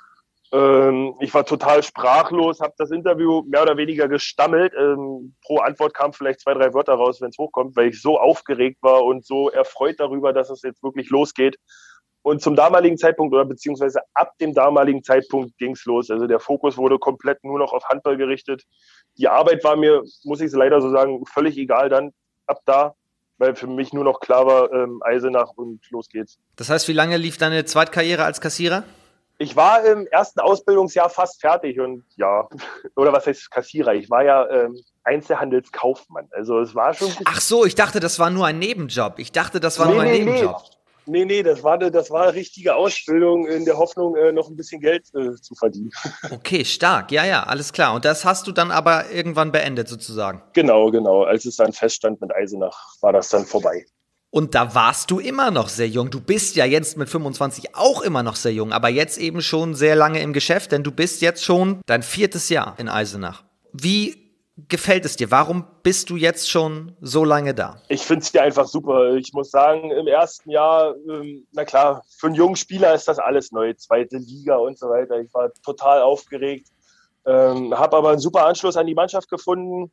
Ähm, ich war total sprachlos, habe das Interview mehr oder weniger gestammelt. Ähm, pro Antwort kamen vielleicht zwei, drei Wörter raus, wenn es hochkommt, weil ich so aufgeregt war und so erfreut darüber, dass es jetzt wirklich losgeht. Und zum damaligen Zeitpunkt oder beziehungsweise ab dem damaligen Zeitpunkt ging es los. Also der Fokus wurde komplett nur noch auf Handball gerichtet. Die Arbeit war mir, muss ich es leider so sagen, völlig egal dann ab da, weil für mich nur noch klar war, ähm, Eisenach und los geht's. Das heißt, wie lange lief deine Zweitkarriere als Kassierer? Ich war im ersten Ausbildungsjahr fast fertig und ja, oder was heißt Kassierer? Ich war ja ähm, Einzelhandelskaufmann. Also es war schon... Ach so, ich dachte, das war nur ein Nebenjob. Ich dachte, das war nee, nur ein nee, Nebenjob. Nee. Nee, nee, das war eine, das war eine richtige Ausbildung in der Hoffnung, äh, noch ein bisschen Geld äh, zu verdienen. Okay, stark. Ja, ja, alles klar. Und das hast du dann aber irgendwann beendet sozusagen? Genau, genau. Als es dann feststand mit Eisenach, war das dann vorbei. Und da warst du immer noch sehr jung. Du bist ja jetzt mit fünfundzwanzig auch immer noch sehr jung, aber jetzt eben schon sehr lange im Geschäft, denn du bist jetzt schon dein viertes Jahr in Eisenach. Wie gefällt es dir? Warum bist du jetzt schon so lange da? Ich finde es ja einfach super. Ich muss sagen, im ersten Jahr, ähm, na klar, für einen jungen Spieler ist das alles neu. Zweite Liga und so weiter. Ich war total aufgeregt, ähm, habe aber einen super Anschluss an die Mannschaft gefunden.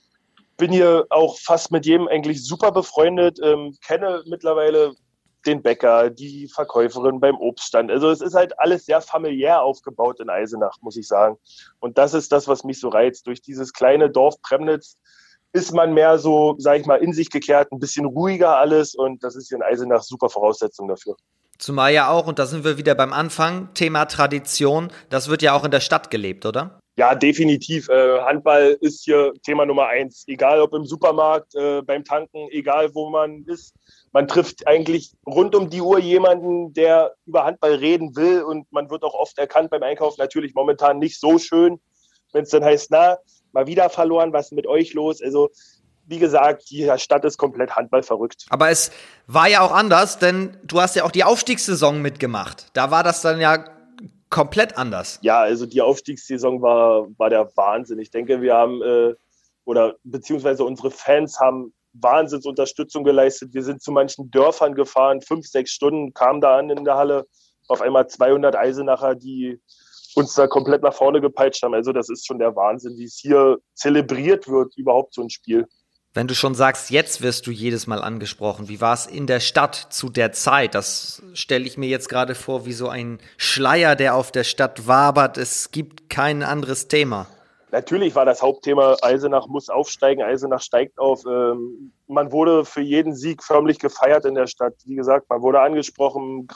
Bin hier auch fast mit jedem eigentlich super befreundet, ähm, kenne mittlerweile den Bäcker, die Verkäuferin beim Obststand. Also es ist halt alles sehr familiär aufgebaut in Eisenach, muss ich sagen. Und das ist das, was mich so reizt. Durch dieses kleine Dorf Premnitz ist man mehr so, sag ich mal, in sich gekehrt, ein bisschen ruhiger alles. Und das ist hier in Eisenach super Voraussetzung dafür. Zumal ja auch, und da sind wir wieder beim Anfang, Thema Tradition, das wird ja auch in der Stadt gelebt, oder? Ja, definitiv. Äh, Handball ist hier Thema Nummer eins. Egal ob im Supermarkt, äh, beim Tanken, egal wo man ist. Man trifft eigentlich rund um die Uhr jemanden, der über Handball reden will. Und man wird auch oft erkannt beim Einkaufen. Natürlich momentan nicht so schön, wenn es dann heißt, na, mal wieder verloren, was ist mit euch los? Also wie gesagt, die Stadt ist komplett Handball verrückt. Aber es war ja auch anders, denn du hast ja auch die Aufstiegssaison mitgemacht. Da war das dann ja komplett anders. Ja, also die Aufstiegssaison war, war der Wahnsinn. Ich denke, wir haben, äh, oder beziehungsweise unsere Fans haben Wahnsinnsunterstützung geleistet. Wir sind zu manchen Dörfern gefahren, fünf, sechs Stunden, kamen da an in der Halle, auf einmal zweihundert Eisenacher, die uns da komplett nach vorne gepeitscht haben. Also das ist schon der Wahnsinn, wie es hier zelebriert wird, überhaupt so ein Spiel. Wenn du schon sagst, jetzt wirst du jedes Mal angesprochen, wie war es in der Stadt zu der Zeit? Das stelle ich mir jetzt gerade vor wie so ein Schleier, der auf der Stadt wabert. Es gibt kein anderes Thema. Natürlich war das Hauptthema, Eisenach muss aufsteigen, Eisenach steigt auf. Ähm, man wurde für jeden Sieg förmlich gefeiert in der Stadt. Wie gesagt, man wurde angesprochen,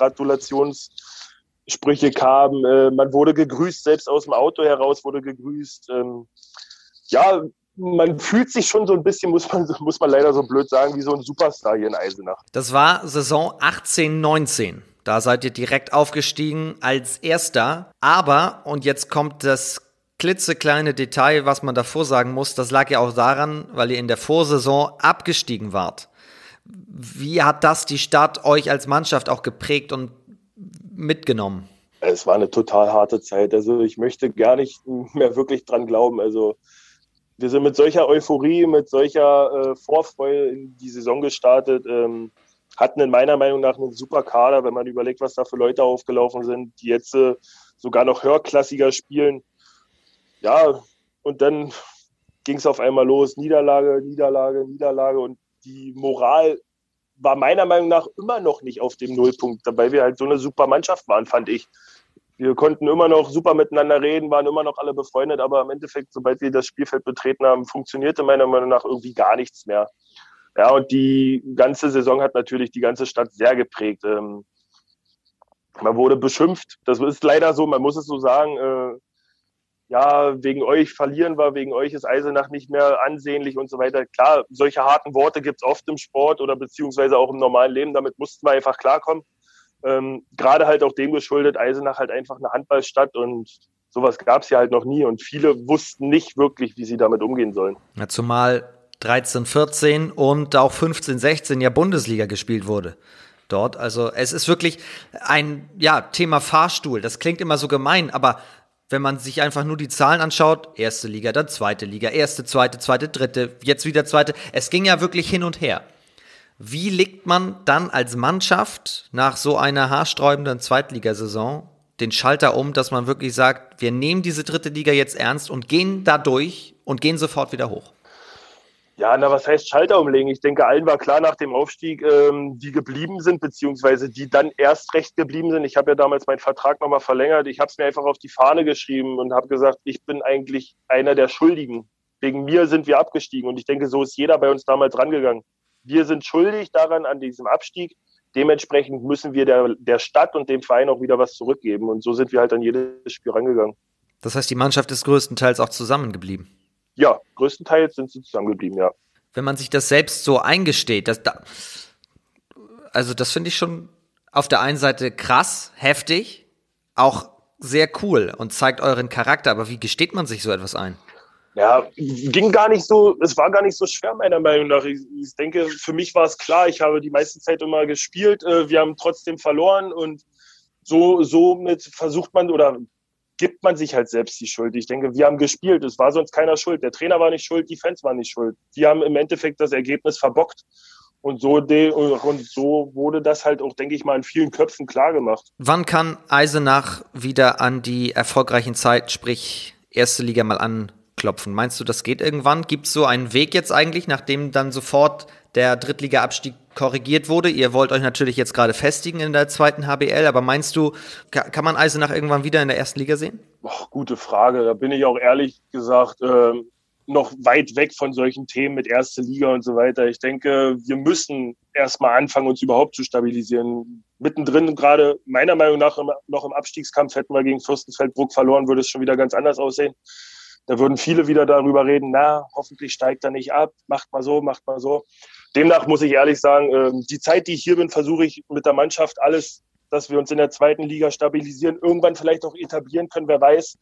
Gratulationssprüche kamen, äh, man wurde gegrüßt, selbst aus dem Auto heraus wurde gegrüßt. Ähm, ja, man fühlt sich schon so ein bisschen, muss man, muss man leider so blöd sagen, wie so ein Superstar hier in Eisenach. Das war Saison achtzehn neunzehn. Da seid ihr direkt aufgestiegen als Erster. Aber, und jetzt kommt das klitzekleine Detail, was man davor sagen muss, das lag ja auch daran, weil ihr in der Vorsaison abgestiegen wart. Wie hat das die Stadt euch als Mannschaft auch geprägt und mitgenommen? Es war eine total harte Zeit. Also ich möchte gar nicht mehr wirklich dran glauben. Also wir sind mit solcher Euphorie, mit solcher äh, Vorfreude in die Saison gestartet, ähm, hatten in meiner Meinung nach einen super Kader, wenn man überlegt, was da für Leute aufgelaufen sind, die jetzt äh, sogar noch höherklassiger spielen. Ja, und dann ging es auf einmal los, Niederlage, Niederlage, Niederlage und die Moral war meiner Meinung nach immer noch nicht auf dem Nullpunkt, dabei wir halt so eine super Mannschaft waren, fand ich. Wir konnten immer noch super miteinander reden, waren immer noch alle befreundet, aber im Endeffekt, sobald wir das Spielfeld betreten haben, funktionierte meiner Meinung nach irgendwie gar nichts mehr. Ja, und die ganze Saison hat natürlich die ganze Stadt sehr geprägt. Ähm, man wurde beschimpft, das ist leider so, man muss es so sagen, äh, ja, wegen euch verlieren wir, wegen euch ist Eisenach nicht mehr ansehnlich und so weiter. Klar, solche harten Worte gibt es oft im Sport oder beziehungsweise auch im normalen Leben, damit mussten wir einfach klarkommen. Ähm, gerade halt auch dem geschuldet, Eisenach halt einfach eine Handballstadt und sowas gab es ja halt noch nie und viele wussten nicht wirklich, wie sie damit umgehen sollen. Ja, zumal dreizehn vierzehn und auch fünfzehn sechzehn ja Bundesliga gespielt wurde dort. Also es ist wirklich ein ja, Thema Fahrstuhl. Das klingt immer so gemein, aber wenn man sich einfach nur die Zahlen anschaut, erste Liga, dann zweite Liga, erste, zweite, zweite, dritte, jetzt wieder zweite. Es ging ja wirklich hin und her. Wie legt man dann als Mannschaft nach so einer haarsträubenden Zweitligasaison den Schalter um, dass man wirklich sagt, wir nehmen diese dritte Liga jetzt ernst und gehen da durch und gehen sofort wieder hoch? Ja, na, was heißt Schalter umlegen? Ich denke, allen war klar nach dem Aufstieg, ähm, die geblieben sind, beziehungsweise die dann erst recht geblieben sind. Ich habe ja damals meinen Vertrag nochmal verlängert. Ich habe es mir einfach auf die Fahne geschrieben und habe gesagt, ich bin eigentlich einer der Schuldigen. Wegen mir sind wir abgestiegen. Und ich denke, so ist jeder bei uns damals rangegangen. Wir sind schuldig daran, an diesem Abstieg. Dementsprechend müssen wir der, der Stadt und dem Verein auch wieder was zurückgeben. Und so sind wir halt an jedes Spiel rangegangen. Das heißt, die Mannschaft ist größtenteils auch zusammengeblieben? Ja, größtenteils sind sie zusammengeblieben, ja. Wenn man sich das selbst so eingesteht, das da, also das finde ich schon auf der einen Seite krass, heftig, auch sehr cool und zeigt euren Charakter, aber wie gesteht man sich so etwas ein? Ja, ging gar nicht so, es war gar nicht so schwer, meiner Meinung nach. Ich, ich denke, für mich war es klar, ich habe die meiste Zeit immer gespielt, wir haben trotzdem verloren und so, somit versucht man oder gibt man sich halt selbst die Schuld. Ich denke, wir haben gespielt, es war sonst keiner schuld. Der Trainer war nicht schuld, die Fans waren nicht schuld. Wir haben im Endeffekt das Ergebnis verbockt. Und so, de, und so wurde das halt auch, denke ich mal, in vielen Köpfen klar gemacht. Wann kann Eisenach wieder an die erfolgreichen Zeiten, sprich erste Liga, mal anklopfen? Meinst du, das geht irgendwann? Gibt es so einen Weg jetzt eigentlich, nachdem dann sofort der Drittliga-Abstieg korrigiert wurde? Ihr wollt euch natürlich jetzt gerade festigen in der zweiten H B L, aber meinst du, kann man Eisenach irgendwann wieder in der ersten Liga sehen? Boah, gute Frage. Da bin ich auch ehrlich gesagt äh, noch weit weg von solchen Themen mit erste Liga und so weiter. Ich denke, wir müssen erstmal anfangen, uns überhaupt zu stabilisieren. Mittendrin gerade, meiner Meinung nach, noch im Abstiegskampf hätten wir gegen Fürstenfeldbruck verloren, würde es schon wieder ganz anders aussehen. Da würden viele wieder darüber reden, na, hoffentlich steigt er nicht ab, macht mal so, macht mal so. Demnach muss ich ehrlich sagen, die Zeit, die ich hier bin, versuche ich mit der Mannschaft alles, dass wir uns in der zweiten Liga stabilisieren, irgendwann vielleicht auch etablieren können, wer weiß.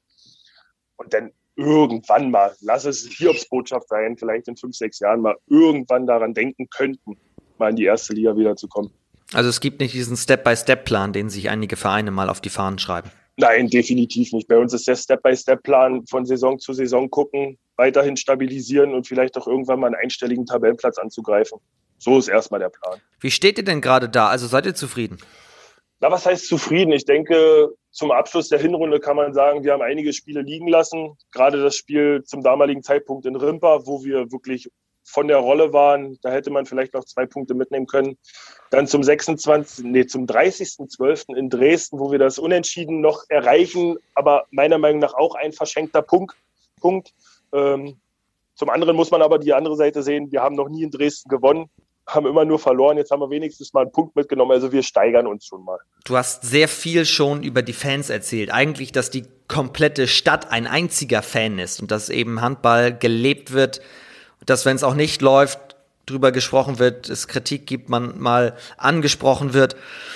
Und dann irgendwann mal, lass es Hiobsbotschaft sein, vielleicht in fünf, sechs Jahren mal irgendwann daran denken könnten, mal in die erste Liga wiederzukommen. Also es gibt nicht diesen Step-by-Step-Plan, den sich einige Vereine mal auf die Fahnen schreiben? Nein, definitiv nicht. Bei uns ist der Step-by-Step-Plan von Saison zu Saison gucken, weiterhin stabilisieren und vielleicht auch irgendwann mal einen einstelligen Tabellenplatz anzugreifen. So ist erstmal der Plan. Wie steht ihr denn gerade da? Also seid ihr zufrieden? Na, was heißt zufrieden? Ich denke, zum Abschluss der Hinrunde kann man sagen, wir haben einige Spiele liegen lassen. Gerade das Spiel zum damaligen Zeitpunkt in Rimpa, wo wir wirklich von der Rolle waren. Da hätte man vielleicht noch zwei Punkte mitnehmen können. Dann zum sechsundzwanzigsten Nee, zum dreißigsten zwölften in Dresden, wo wir das Unentschieden noch erreichen, aber meiner Meinung nach auch ein verschenkter Punkt. Punkt. Ähm, zum anderen muss man aber die andere Seite sehen, wir haben noch nie in Dresden gewonnen, haben immer nur verloren. Jetzt haben wir wenigstens mal einen Punkt mitgenommen, also wir steigern uns schon mal. Du hast sehr viel schon über die Fans erzählt. Eigentlich, dass die komplette Stadt ein einziger Fan ist und dass eben Handball gelebt wird, dass, wenn es auch nicht läuft, drüber gesprochen wird, es Kritik gibt, man mal angesprochen wird.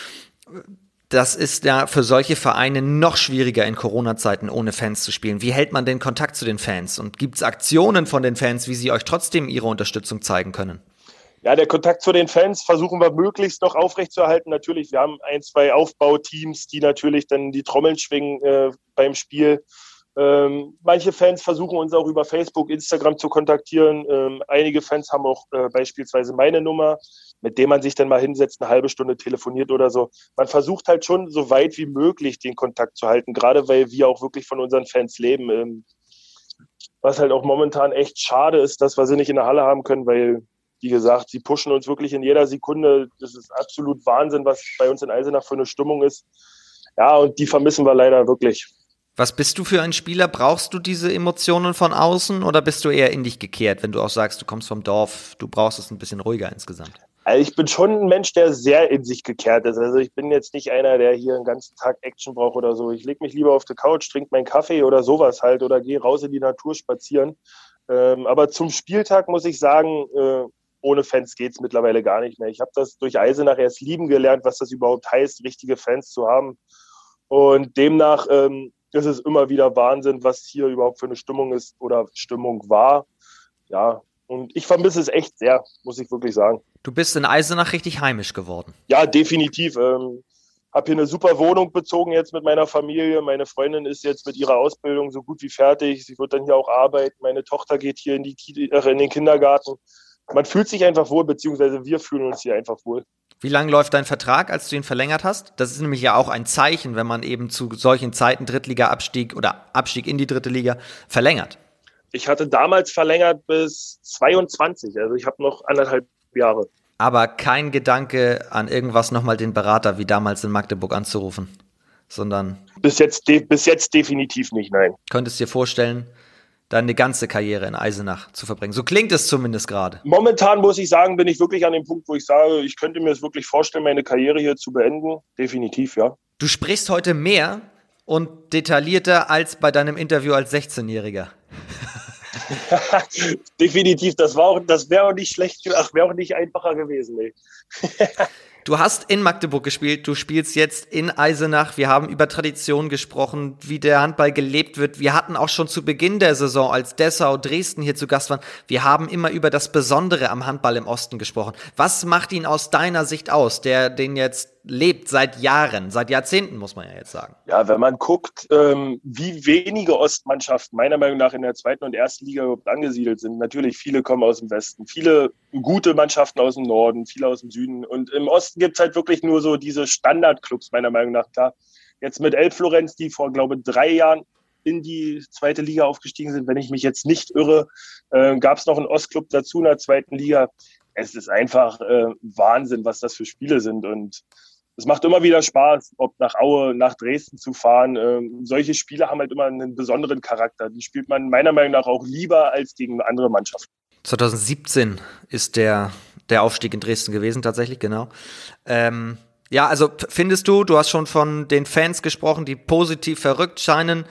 Das ist ja für solche Vereine noch schwieriger in Corona-Zeiten ohne Fans zu spielen. Wie hält man den Kontakt zu den Fans? Und gibt es Aktionen von den Fans, wie sie euch trotzdem ihre Unterstützung zeigen können? Ja, der Kontakt zu den Fans versuchen wir möglichst noch aufrechtzuerhalten. Natürlich, wir haben ein, zwei Aufbauteams, die natürlich dann die Trommeln schwingen äh, beim Spiel. Ähm, manche Fans versuchen uns auch über Facebook, Instagram zu kontaktieren. Ähm, einige Fans haben auch äh, beispielsweise meine Nummer, mit dem man sich dann mal hinsetzt, eine halbe Stunde telefoniert oder so. Man versucht halt schon so weit wie möglich den Kontakt zu halten, gerade weil wir auch wirklich von unseren Fans leben. Ähm, was halt auch momentan echt schade ist, dass wir sie nicht in der Halle haben können, weil, wie gesagt, sie pushen uns wirklich in jeder Sekunde. Das ist absolut Wahnsinn, was bei uns in Eisenach für eine Stimmung ist. Ja, und die vermissen wir leider wirklich. Was bist du für ein Spieler? Brauchst du diese Emotionen von außen oder bist du eher in dich gekehrt, wenn du auch sagst, du kommst vom Dorf, du brauchst es ein bisschen ruhiger insgesamt? Also ich bin schon ein Mensch, der sehr in sich gekehrt ist. Also ich bin jetzt nicht einer, der hier den ganzen Tag Action braucht oder so. Ich lege mich lieber auf die Couch, trinke meinen Kaffee oder sowas halt oder gehe raus in die Natur spazieren. Ähm, aber zum Spieltag muss ich sagen, äh, ohne Fans geht's mittlerweile gar nicht mehr. Ich habe das durch Eisenach erst lieben gelernt, was das überhaupt heißt, richtige Fans zu haben. Und demnach ähm, ist es immer wieder Wahnsinn, was hier überhaupt für eine Stimmung ist oder Stimmung war. Ja, und ich vermisse es echt sehr, muss ich wirklich sagen. Du bist in Eisenach richtig heimisch geworden. Ja, definitiv. Ähm, Habe hier eine super Wohnung bezogen jetzt mit meiner Familie. Meine Freundin ist jetzt mit ihrer Ausbildung so gut wie fertig. Sie wird dann hier auch arbeiten. Meine Tochter geht hier in, die, äh, in den Kindergarten. Man fühlt sich einfach wohl, beziehungsweise wir fühlen uns hier einfach wohl. Wie lang läuft dein Vertrag, als du ihn verlängert hast? Das ist nämlich ja auch ein Zeichen, wenn man eben zu solchen Zeiten Drittliga-Abstieg oder Abstieg in die dritte Liga verlängert. Ich hatte damals verlängert bis zweiundzwanzig, also ich habe noch anderthalb Jahre. Aber kein Gedanke an irgendwas nochmal den Berater wie damals in Magdeburg anzurufen, sondern... Bis jetzt, de- bis jetzt definitiv nicht, nein. Könntest dir vorstellen, deine ganze Karriere in Eisenach zu verbringen. So klingt es zumindest gerade. Momentan muss ich sagen, bin ich wirklich an dem Punkt, wo ich sage, ich könnte mir es wirklich vorstellen, meine Karriere hier zu beenden. Definitiv, ja. Du sprichst heute mehr und detaillierter als bei deinem Interview als sechzehnjähriger. Definitiv, das war auch, das wäre auch nicht schlecht, ach, wäre auch nicht einfacher gewesen, nee. Du hast in Magdeburg gespielt, du spielst jetzt in Eisenach. Wir haben über Tradition gesprochen, wie der Handball gelebt wird. Wir hatten auch schon zu Beginn der Saison, als Dessau, Dresden hier zu Gast waren, wir haben immer über das Besondere am Handball im Osten gesprochen. Was macht ihn aus deiner Sicht aus, der den jetzt lebt seit Jahren, seit Jahrzehnten, muss man ja jetzt sagen? Ja, wenn man guckt, ähm, wie wenige Ostmannschaften meiner Meinung nach in der zweiten und ersten Liga überhaupt angesiedelt sind. Natürlich, viele kommen aus dem Westen, viele gute Mannschaften aus dem Norden, viele aus dem Süden. Und im Osten gibt es halt wirklich nur so diese Standardclubs, meiner Meinung nach. Klar, jetzt mit Elbflorenz, die vor, glaube ich, drei Jahren in die zweite Liga aufgestiegen sind, wenn ich mich jetzt nicht irre, äh, gab es noch einen Ostclub dazu in der zweiten Liga. Es ist einfach äh, Wahnsinn, was das für Spiele sind. Und es macht immer wieder Spaß, ob nach Aue, nach Dresden zu fahren. Ähm, solche Spiele haben halt immer einen besonderen Charakter. Die spielt man meiner Meinung nach auch lieber als gegen andere Mannschaften. zwanzig siebzehn ist der, der Aufstieg in Dresden gewesen, tatsächlich, genau. Ähm, ja, also findest du, du hast schon von den Fans gesprochen, die positiv verrückt scheinen.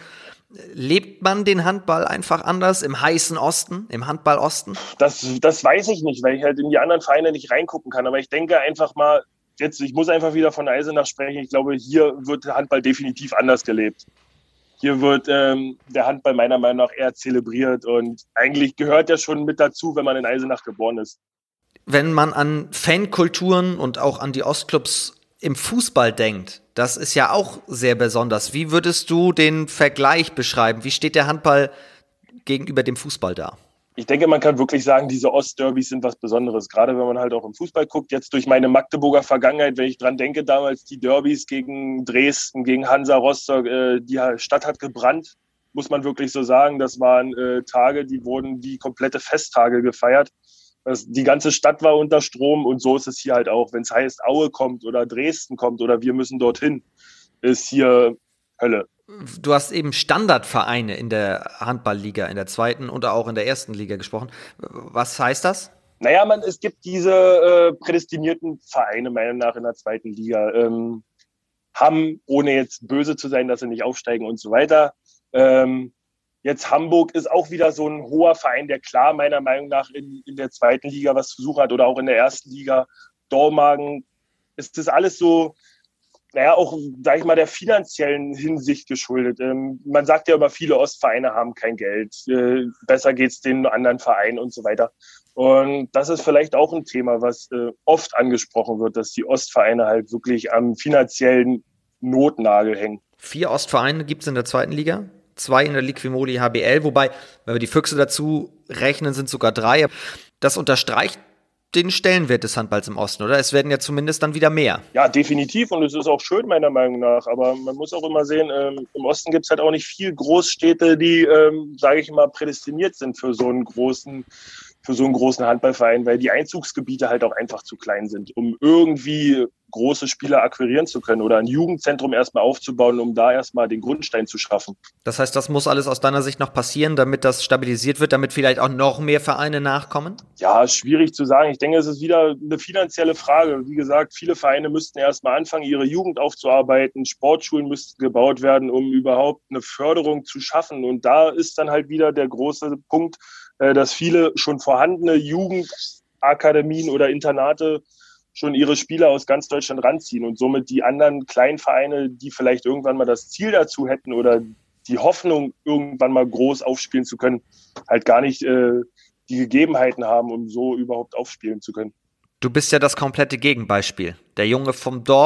Lebt man den Handball einfach anders im heißen Osten, im Handball-Osten? Das, das weiß ich nicht, weil ich halt in die anderen Vereine nicht reingucken kann. Aber ich denke einfach mal, jetzt, ich muss einfach wieder von Eisenach sprechen. Ich glaube, hier wird der Handball definitiv anders gelebt. Hier wird ähm, der Handball meiner Meinung nach eher zelebriert und eigentlich gehört er schon mit dazu, wenn man in Eisenach geboren ist. Wenn man an Fankulturen und auch an die Ostclubs im Fußball denkt, das ist ja auch sehr besonders. Wie würdest du den Vergleich beschreiben? Wie steht der Handball gegenüber dem Fußball da? Ich denke, man kann wirklich sagen, diese Ostderbys sind was Besonderes. Gerade wenn man halt auch im Fußball guckt. Jetzt durch meine Magdeburger Vergangenheit, wenn ich dran denke, damals die Derbys gegen Dresden, gegen Hansa Rostock, äh, die Stadt hat gebrannt, muss man wirklich so sagen. Das waren äh, Tage, die wurden wie komplette Festtage gefeiert. Das, die ganze Stadt war unter Strom und so ist es hier halt auch. Wenn es heißt, Aue kommt oder Dresden kommt oder wir müssen dorthin, ist hier Hölle. Du hast eben Standardvereine in der Handballliga, in der zweiten und auch in der ersten Liga gesprochen. Was heißt das? Naja, man, es gibt diese äh, prädestinierten Vereine, meiner Meinung nach, in der zweiten Liga. Ähm, haben, ohne jetzt böse zu sein, dass sie nicht aufsteigen und so weiter. Ähm, jetzt Hamburg ist auch wieder so ein hoher Verein, der klar meiner Meinung nach in, in der zweiten Liga was zu suchen hat oder auch in der ersten Liga. Dormagen, ist das alles so... Naja, auch, sag ich mal, der finanziellen Hinsicht geschuldet. Ähm, man sagt ja immer, viele Ostvereine haben kein Geld. Äh, besser geht's den anderen Vereinen und so weiter. Und das ist vielleicht auch ein Thema, was äh, oft angesprochen wird, dass die Ostvereine halt wirklich am finanziellen Notnagel hängen. Vier Ostvereine gibt's in der zweiten Liga, zwei in der Liquimoli H B L, wobei, wenn wir die Füchse dazu rechnen, sind sogar drei. Das unterstreicht den Stellenwert des Handballs im Osten, oder? Es werden ja zumindest dann wieder mehr. Ja, definitiv. Und es ist auch schön, meiner Meinung nach. Aber man muss auch immer sehen, ähm, im Osten gibt es halt auch nicht viel Großstädte, die, ähm, sage ich mal, prädestiniert sind für so einen großen, für so einen großen Handballverein, weil die Einzugsgebiete halt auch einfach zu klein sind, um irgendwie große Spieler akquirieren zu können oder ein Jugendzentrum erstmal aufzubauen, um da erstmal den Grundstein zu schaffen. Das heißt, das muss alles aus deiner Sicht noch passieren, damit das stabilisiert wird, damit vielleicht auch noch mehr Vereine nachkommen? Ja, schwierig zu sagen. Ich denke, es ist wieder eine finanzielle Frage. Wie gesagt, viele Vereine müssten erstmal anfangen, ihre Jugend aufzuarbeiten. Sportschulen müssten gebaut werden, um überhaupt eine Förderung zu schaffen. Und da ist dann halt wieder der große Punkt, dass viele schon vorhandene Jugendakademien oder Internate schon ihre Spieler aus ganz Deutschland ranziehen und somit die anderen kleinen Vereine, die vielleicht irgendwann mal das Ziel dazu hätten oder die Hoffnung, irgendwann mal groß aufspielen zu können, halt gar nicht äh, die Gegebenheiten haben, um so überhaupt aufspielen zu können. Du bist ja das komplette Gegenbeispiel. Der Junge vom Dorf,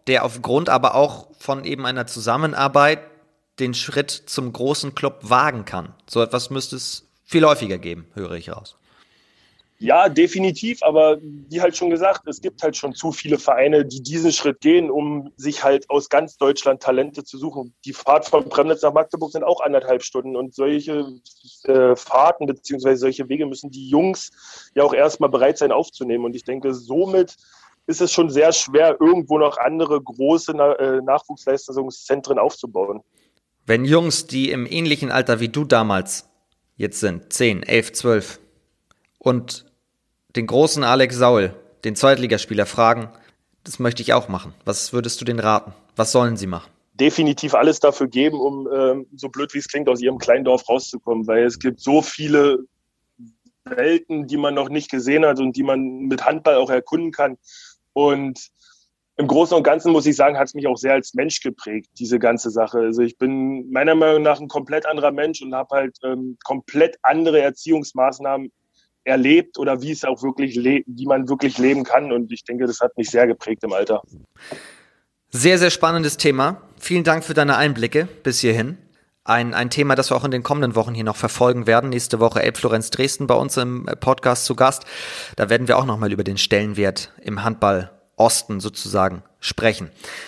der aufgrund aber auch von eben einer Zusammenarbeit den Schritt zum großen Club wagen kann. So etwas müsste es viel häufiger geben, höre ich raus. Ja, definitiv, aber wie halt schon gesagt, es gibt halt schon zu viele Vereine, die diesen Schritt gehen, um sich halt aus ganz Deutschland Talente zu suchen. Die Fahrt von Premnitz nach Magdeburg sind auch anderthalb Stunden und solche äh, Fahrten bzw. solche Wege müssen die Jungs ja auch erstmal bereit sein aufzunehmen. Und ich denke, somit ist es schon sehr schwer, irgendwo noch andere große Na- äh, Nachwuchsleistungszentren aufzubauen. Wenn Jungs, die im ähnlichen Alter wie du damals jetzt sind, zehn, elf, zwölf, und den großen Alex Saul, den Zweitligaspieler, fragen, das möchte ich auch machen. Was würdest du denen raten? Was sollen sie machen? Definitiv alles dafür geben, um, ähm, so blöd wie es klingt, aus ihrem kleinen Dorf rauszukommen, weil es gibt so viele Welten, die man noch nicht gesehen hat und die man mit Handball auch erkunden kann. Und im Großen und Ganzen muss ich sagen, hat es mich auch sehr als Mensch geprägt, diese ganze Sache. Also ich bin meiner Meinung nach ein komplett anderer Mensch und habe halt ähm, komplett andere Erziehungsmaßnahmen erlebt oder wie es auch wirklich, le- wie man wirklich leben kann. Und ich denke, das hat mich sehr geprägt im Alter. Sehr, sehr spannendes Thema. Vielen Dank für deine Einblicke bis hierhin. Ein, ein Thema, das wir auch in den kommenden Wochen hier noch verfolgen werden. Nächste Woche Elbflorenz Dresden bei uns im Podcast zu Gast. Da werden wir auch nochmal über den Stellenwert im Handball Osten sozusagen sprechen.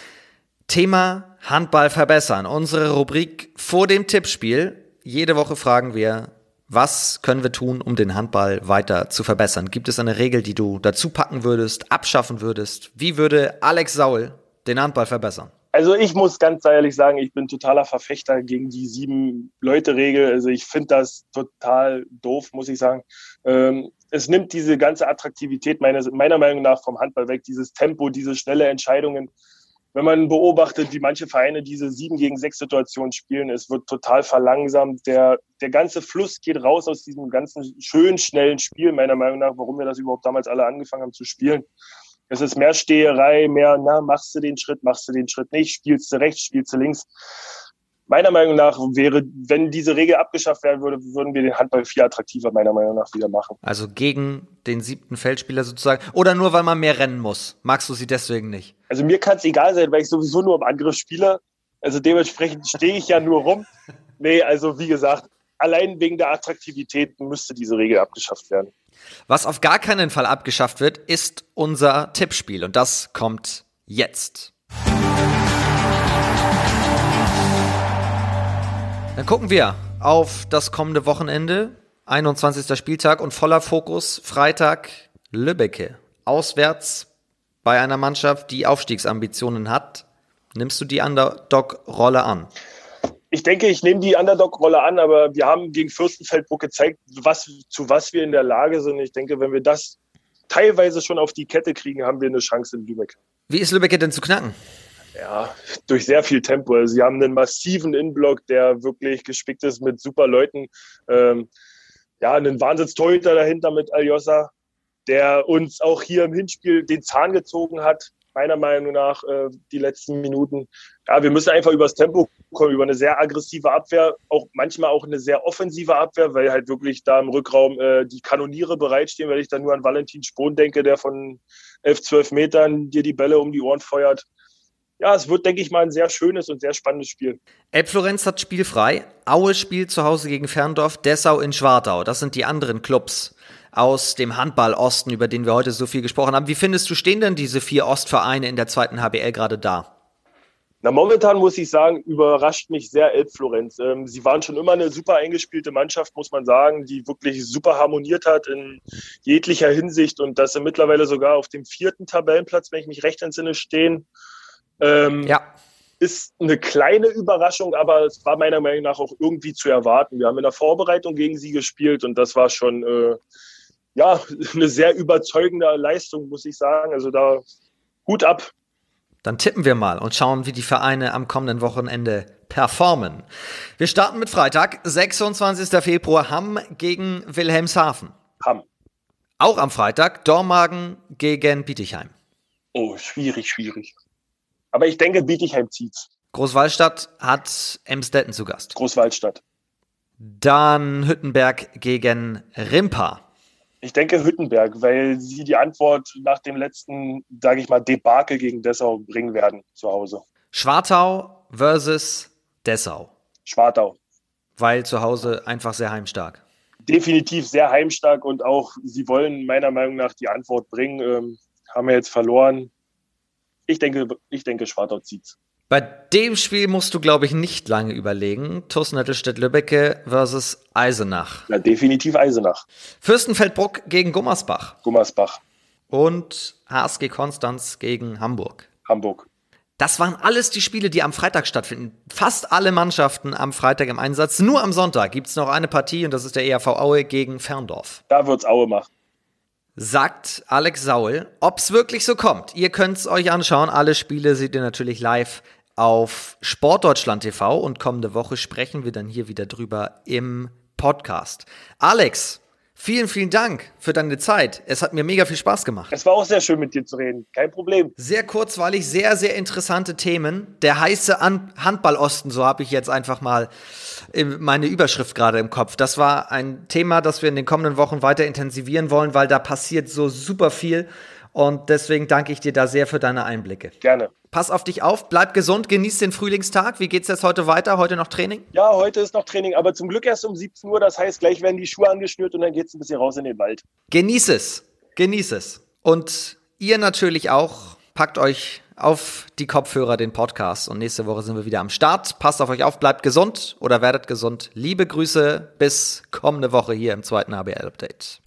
Thema Handball verbessern. Unsere Rubrik vor dem Tippspiel. Jede Woche fragen wir, was können wir tun, um den Handball weiter zu verbessern? Gibt es eine Regel, die du dazu packen würdest, abschaffen würdest? Wie würde Alex Saul den Handball verbessern? Also ich muss ganz ehrlich sagen, ich bin totaler Verfechter gegen die Sieben-Leute-Regel. Also ich finde das total doof, muss ich sagen. Ähm, es nimmt diese ganze Attraktivität meines, meiner Meinung nach vom Handball weg, dieses Tempo, diese schnelle Entscheidungen. Wenn man beobachtet, wie manche Vereine diese sieben gegen sechs Situation spielen, es wird total verlangsamt. Der, der ganze Fluss geht raus aus diesem ganzen schönen, schnellen Spiel, meiner Meinung nach, warum wir das überhaupt damals alle angefangen haben zu spielen. Es ist mehr Steherei, mehr, na, machst du den Schritt, machst du den Schritt nicht, spielst du rechts, spielst du links. Meiner Meinung nach wäre, wenn diese Regel abgeschafft werden würde, würden wir den Handball viel attraktiver, meiner Meinung nach, wieder machen. Also gegen den siebten Feldspieler sozusagen? Oder nur, weil man mehr rennen muss? Magst du sie deswegen nicht? Also mir kann es egal sein, weil ich sowieso nur im Angriff spiele. Also dementsprechend stehe ich ja nur rum. Nee, also wie gesagt, allein wegen der Attraktivität müsste diese Regel abgeschafft werden. Was auf gar keinen Fall abgeschafft wird, ist unser Tippspiel. Und das kommt jetzt. Dann gucken wir auf das kommende Wochenende, einundzwanzigster Spieltag und voller Fokus Freitag Lübbecke. Auswärts bei einer Mannschaft, die Aufstiegsambitionen hat. Nimmst du die Underdog-Rolle an? Ich denke, ich nehme die Underdog-Rolle an, aber wir haben gegen Fürstenfeldbruck gezeigt, was, zu was wir in der Lage sind. Ich denke, wenn wir das teilweise schon auf die Kette kriegen, haben wir eine Chance in Lübeck. Wie ist Lübbecke denn zu knacken? Ja, durch sehr viel Tempo. Also sie haben einen massiven Innenblock, der wirklich gespickt ist mit super Leuten. Ähm, ja, einen Wahnsinns-Torhüter dahinter mit Aljosa, der uns auch hier im Hinspiel den Zahn gezogen hat, meiner Meinung nach, äh, die letzten Minuten. Ja, wir müssen einfach übers Tempo kommen, über eine sehr aggressive Abwehr, auch manchmal auch eine sehr offensive Abwehr, weil halt wirklich da im Rückraum äh, die Kanoniere bereitstehen, weil ich da nur an Valentin Spohn denke, der von elf, zwölf Metern dir die Bälle um die Ohren feuert. Ja, es wird, denke ich mal, ein sehr schönes und sehr spannendes Spiel. Elbflorenz hat spielfrei. Aue spielt zu Hause gegen Ferndorf, Dessau in Schwartau. Das sind die anderen Clubs aus dem Handball-Osten, über den wir heute so viel gesprochen haben. Wie findest du, stehen denn diese vier Ostvereine in der zweiten H B L gerade da? Na, momentan muss ich sagen, überrascht mich sehr Elbflorenz. Ähm, sie waren schon immer eine super eingespielte Mannschaft, muss man sagen, die wirklich super harmoniert hat in jeglicher Hinsicht und dass sie mittlerweile sogar auf dem vierten Tabellenplatz, wenn ich mich recht entsinne, stehen. Ähm, ja. Ist eine kleine Überraschung, aber es war meiner Meinung nach auch irgendwie zu erwarten. Wir haben in der Vorbereitung gegen sie gespielt und das war schon äh, ja, eine sehr überzeugende Leistung, muss ich sagen. Also da Hut ab. Dann tippen wir mal und schauen, wie die Vereine am kommenden Wochenende performen. Wir starten mit Freitag, sechsundzwanzigster Februar, Hamm gegen Wilhelmshaven. Hamm. Auch am Freitag, Dormagen gegen Bietigheim. Oh, schwierig, schwierig. Aber ich denke, Bietigheim zieht's. Großwallstadt hat Emsdetten zu Gast. Großwallstadt. Dann Hüttenberg gegen Rimpa. Ich denke Hüttenberg, weil sie die Antwort nach dem letzten, sage ich mal, Debakel gegen Dessau bringen werden zu Hause. Schwartau versus Dessau. Schwartau. Weil zu Hause einfach sehr heimstark. Definitiv sehr heimstark und auch sie wollen meiner Meinung nach die Antwort bringen. Ähm, haben wir jetzt verloren. Ich denke, ich denke Schwartau zieht's. Bei dem Spiel musst du, glaube ich, nicht lange überlegen. T u S Nettelstedt-Lübbecke versus Eisenach. Ja, definitiv Eisenach. Fürstenfeldbruck gegen Gummersbach. Gummersbach. Und H S G Konstanz gegen Hamburg. Hamburg. Das waren alles die Spiele, die am Freitag stattfinden. Fast alle Mannschaften am Freitag im Einsatz. Nur am Sonntag gibt es noch eine Partie und das ist der E R V Aue gegen Ferndorf. Da wird's Aue machen. Sagt Alex Saul, ob's wirklich so kommt. Ihr könnt's euch anschauen. Alle Spiele seht ihr natürlich live auf Sportdeutschland T V und kommende Woche sprechen wir dann hier wieder drüber im Podcast. Alex, vielen, vielen Dank für deine Zeit. Es hat mir mega viel Spaß gemacht. Es war auch sehr schön, mit dir zu reden. Kein Problem. Sehr kurzweilig, sehr, sehr interessante Themen. Der heiße An- Handball-Osten, so habe ich jetzt einfach mal meine Überschrift gerade im Kopf. Das war ein Thema, das wir in den kommenden Wochen weiter intensivieren wollen, weil da passiert so super viel. Und deswegen danke ich dir da sehr für deine Einblicke. Gerne. Pass auf dich auf, bleib gesund, genieß den Frühlingstag. Wie geht's jetzt heute weiter? Heute noch Training? Ja, heute ist noch Training, aber zum Glück erst um siebzehn Uhr. Das heißt, gleich werden die Schuhe angeschnürt und dann geht's ein bisschen raus in den Wald. Genieß es, genieß es. Und ihr natürlich auch, packt euch auf die Kopfhörer den Podcast und nächste Woche sind wir wieder am Start. Passt auf euch auf, bleibt gesund oder werdet gesund. Liebe Grüße, bis kommende Woche hier im zweiten H B L-Update.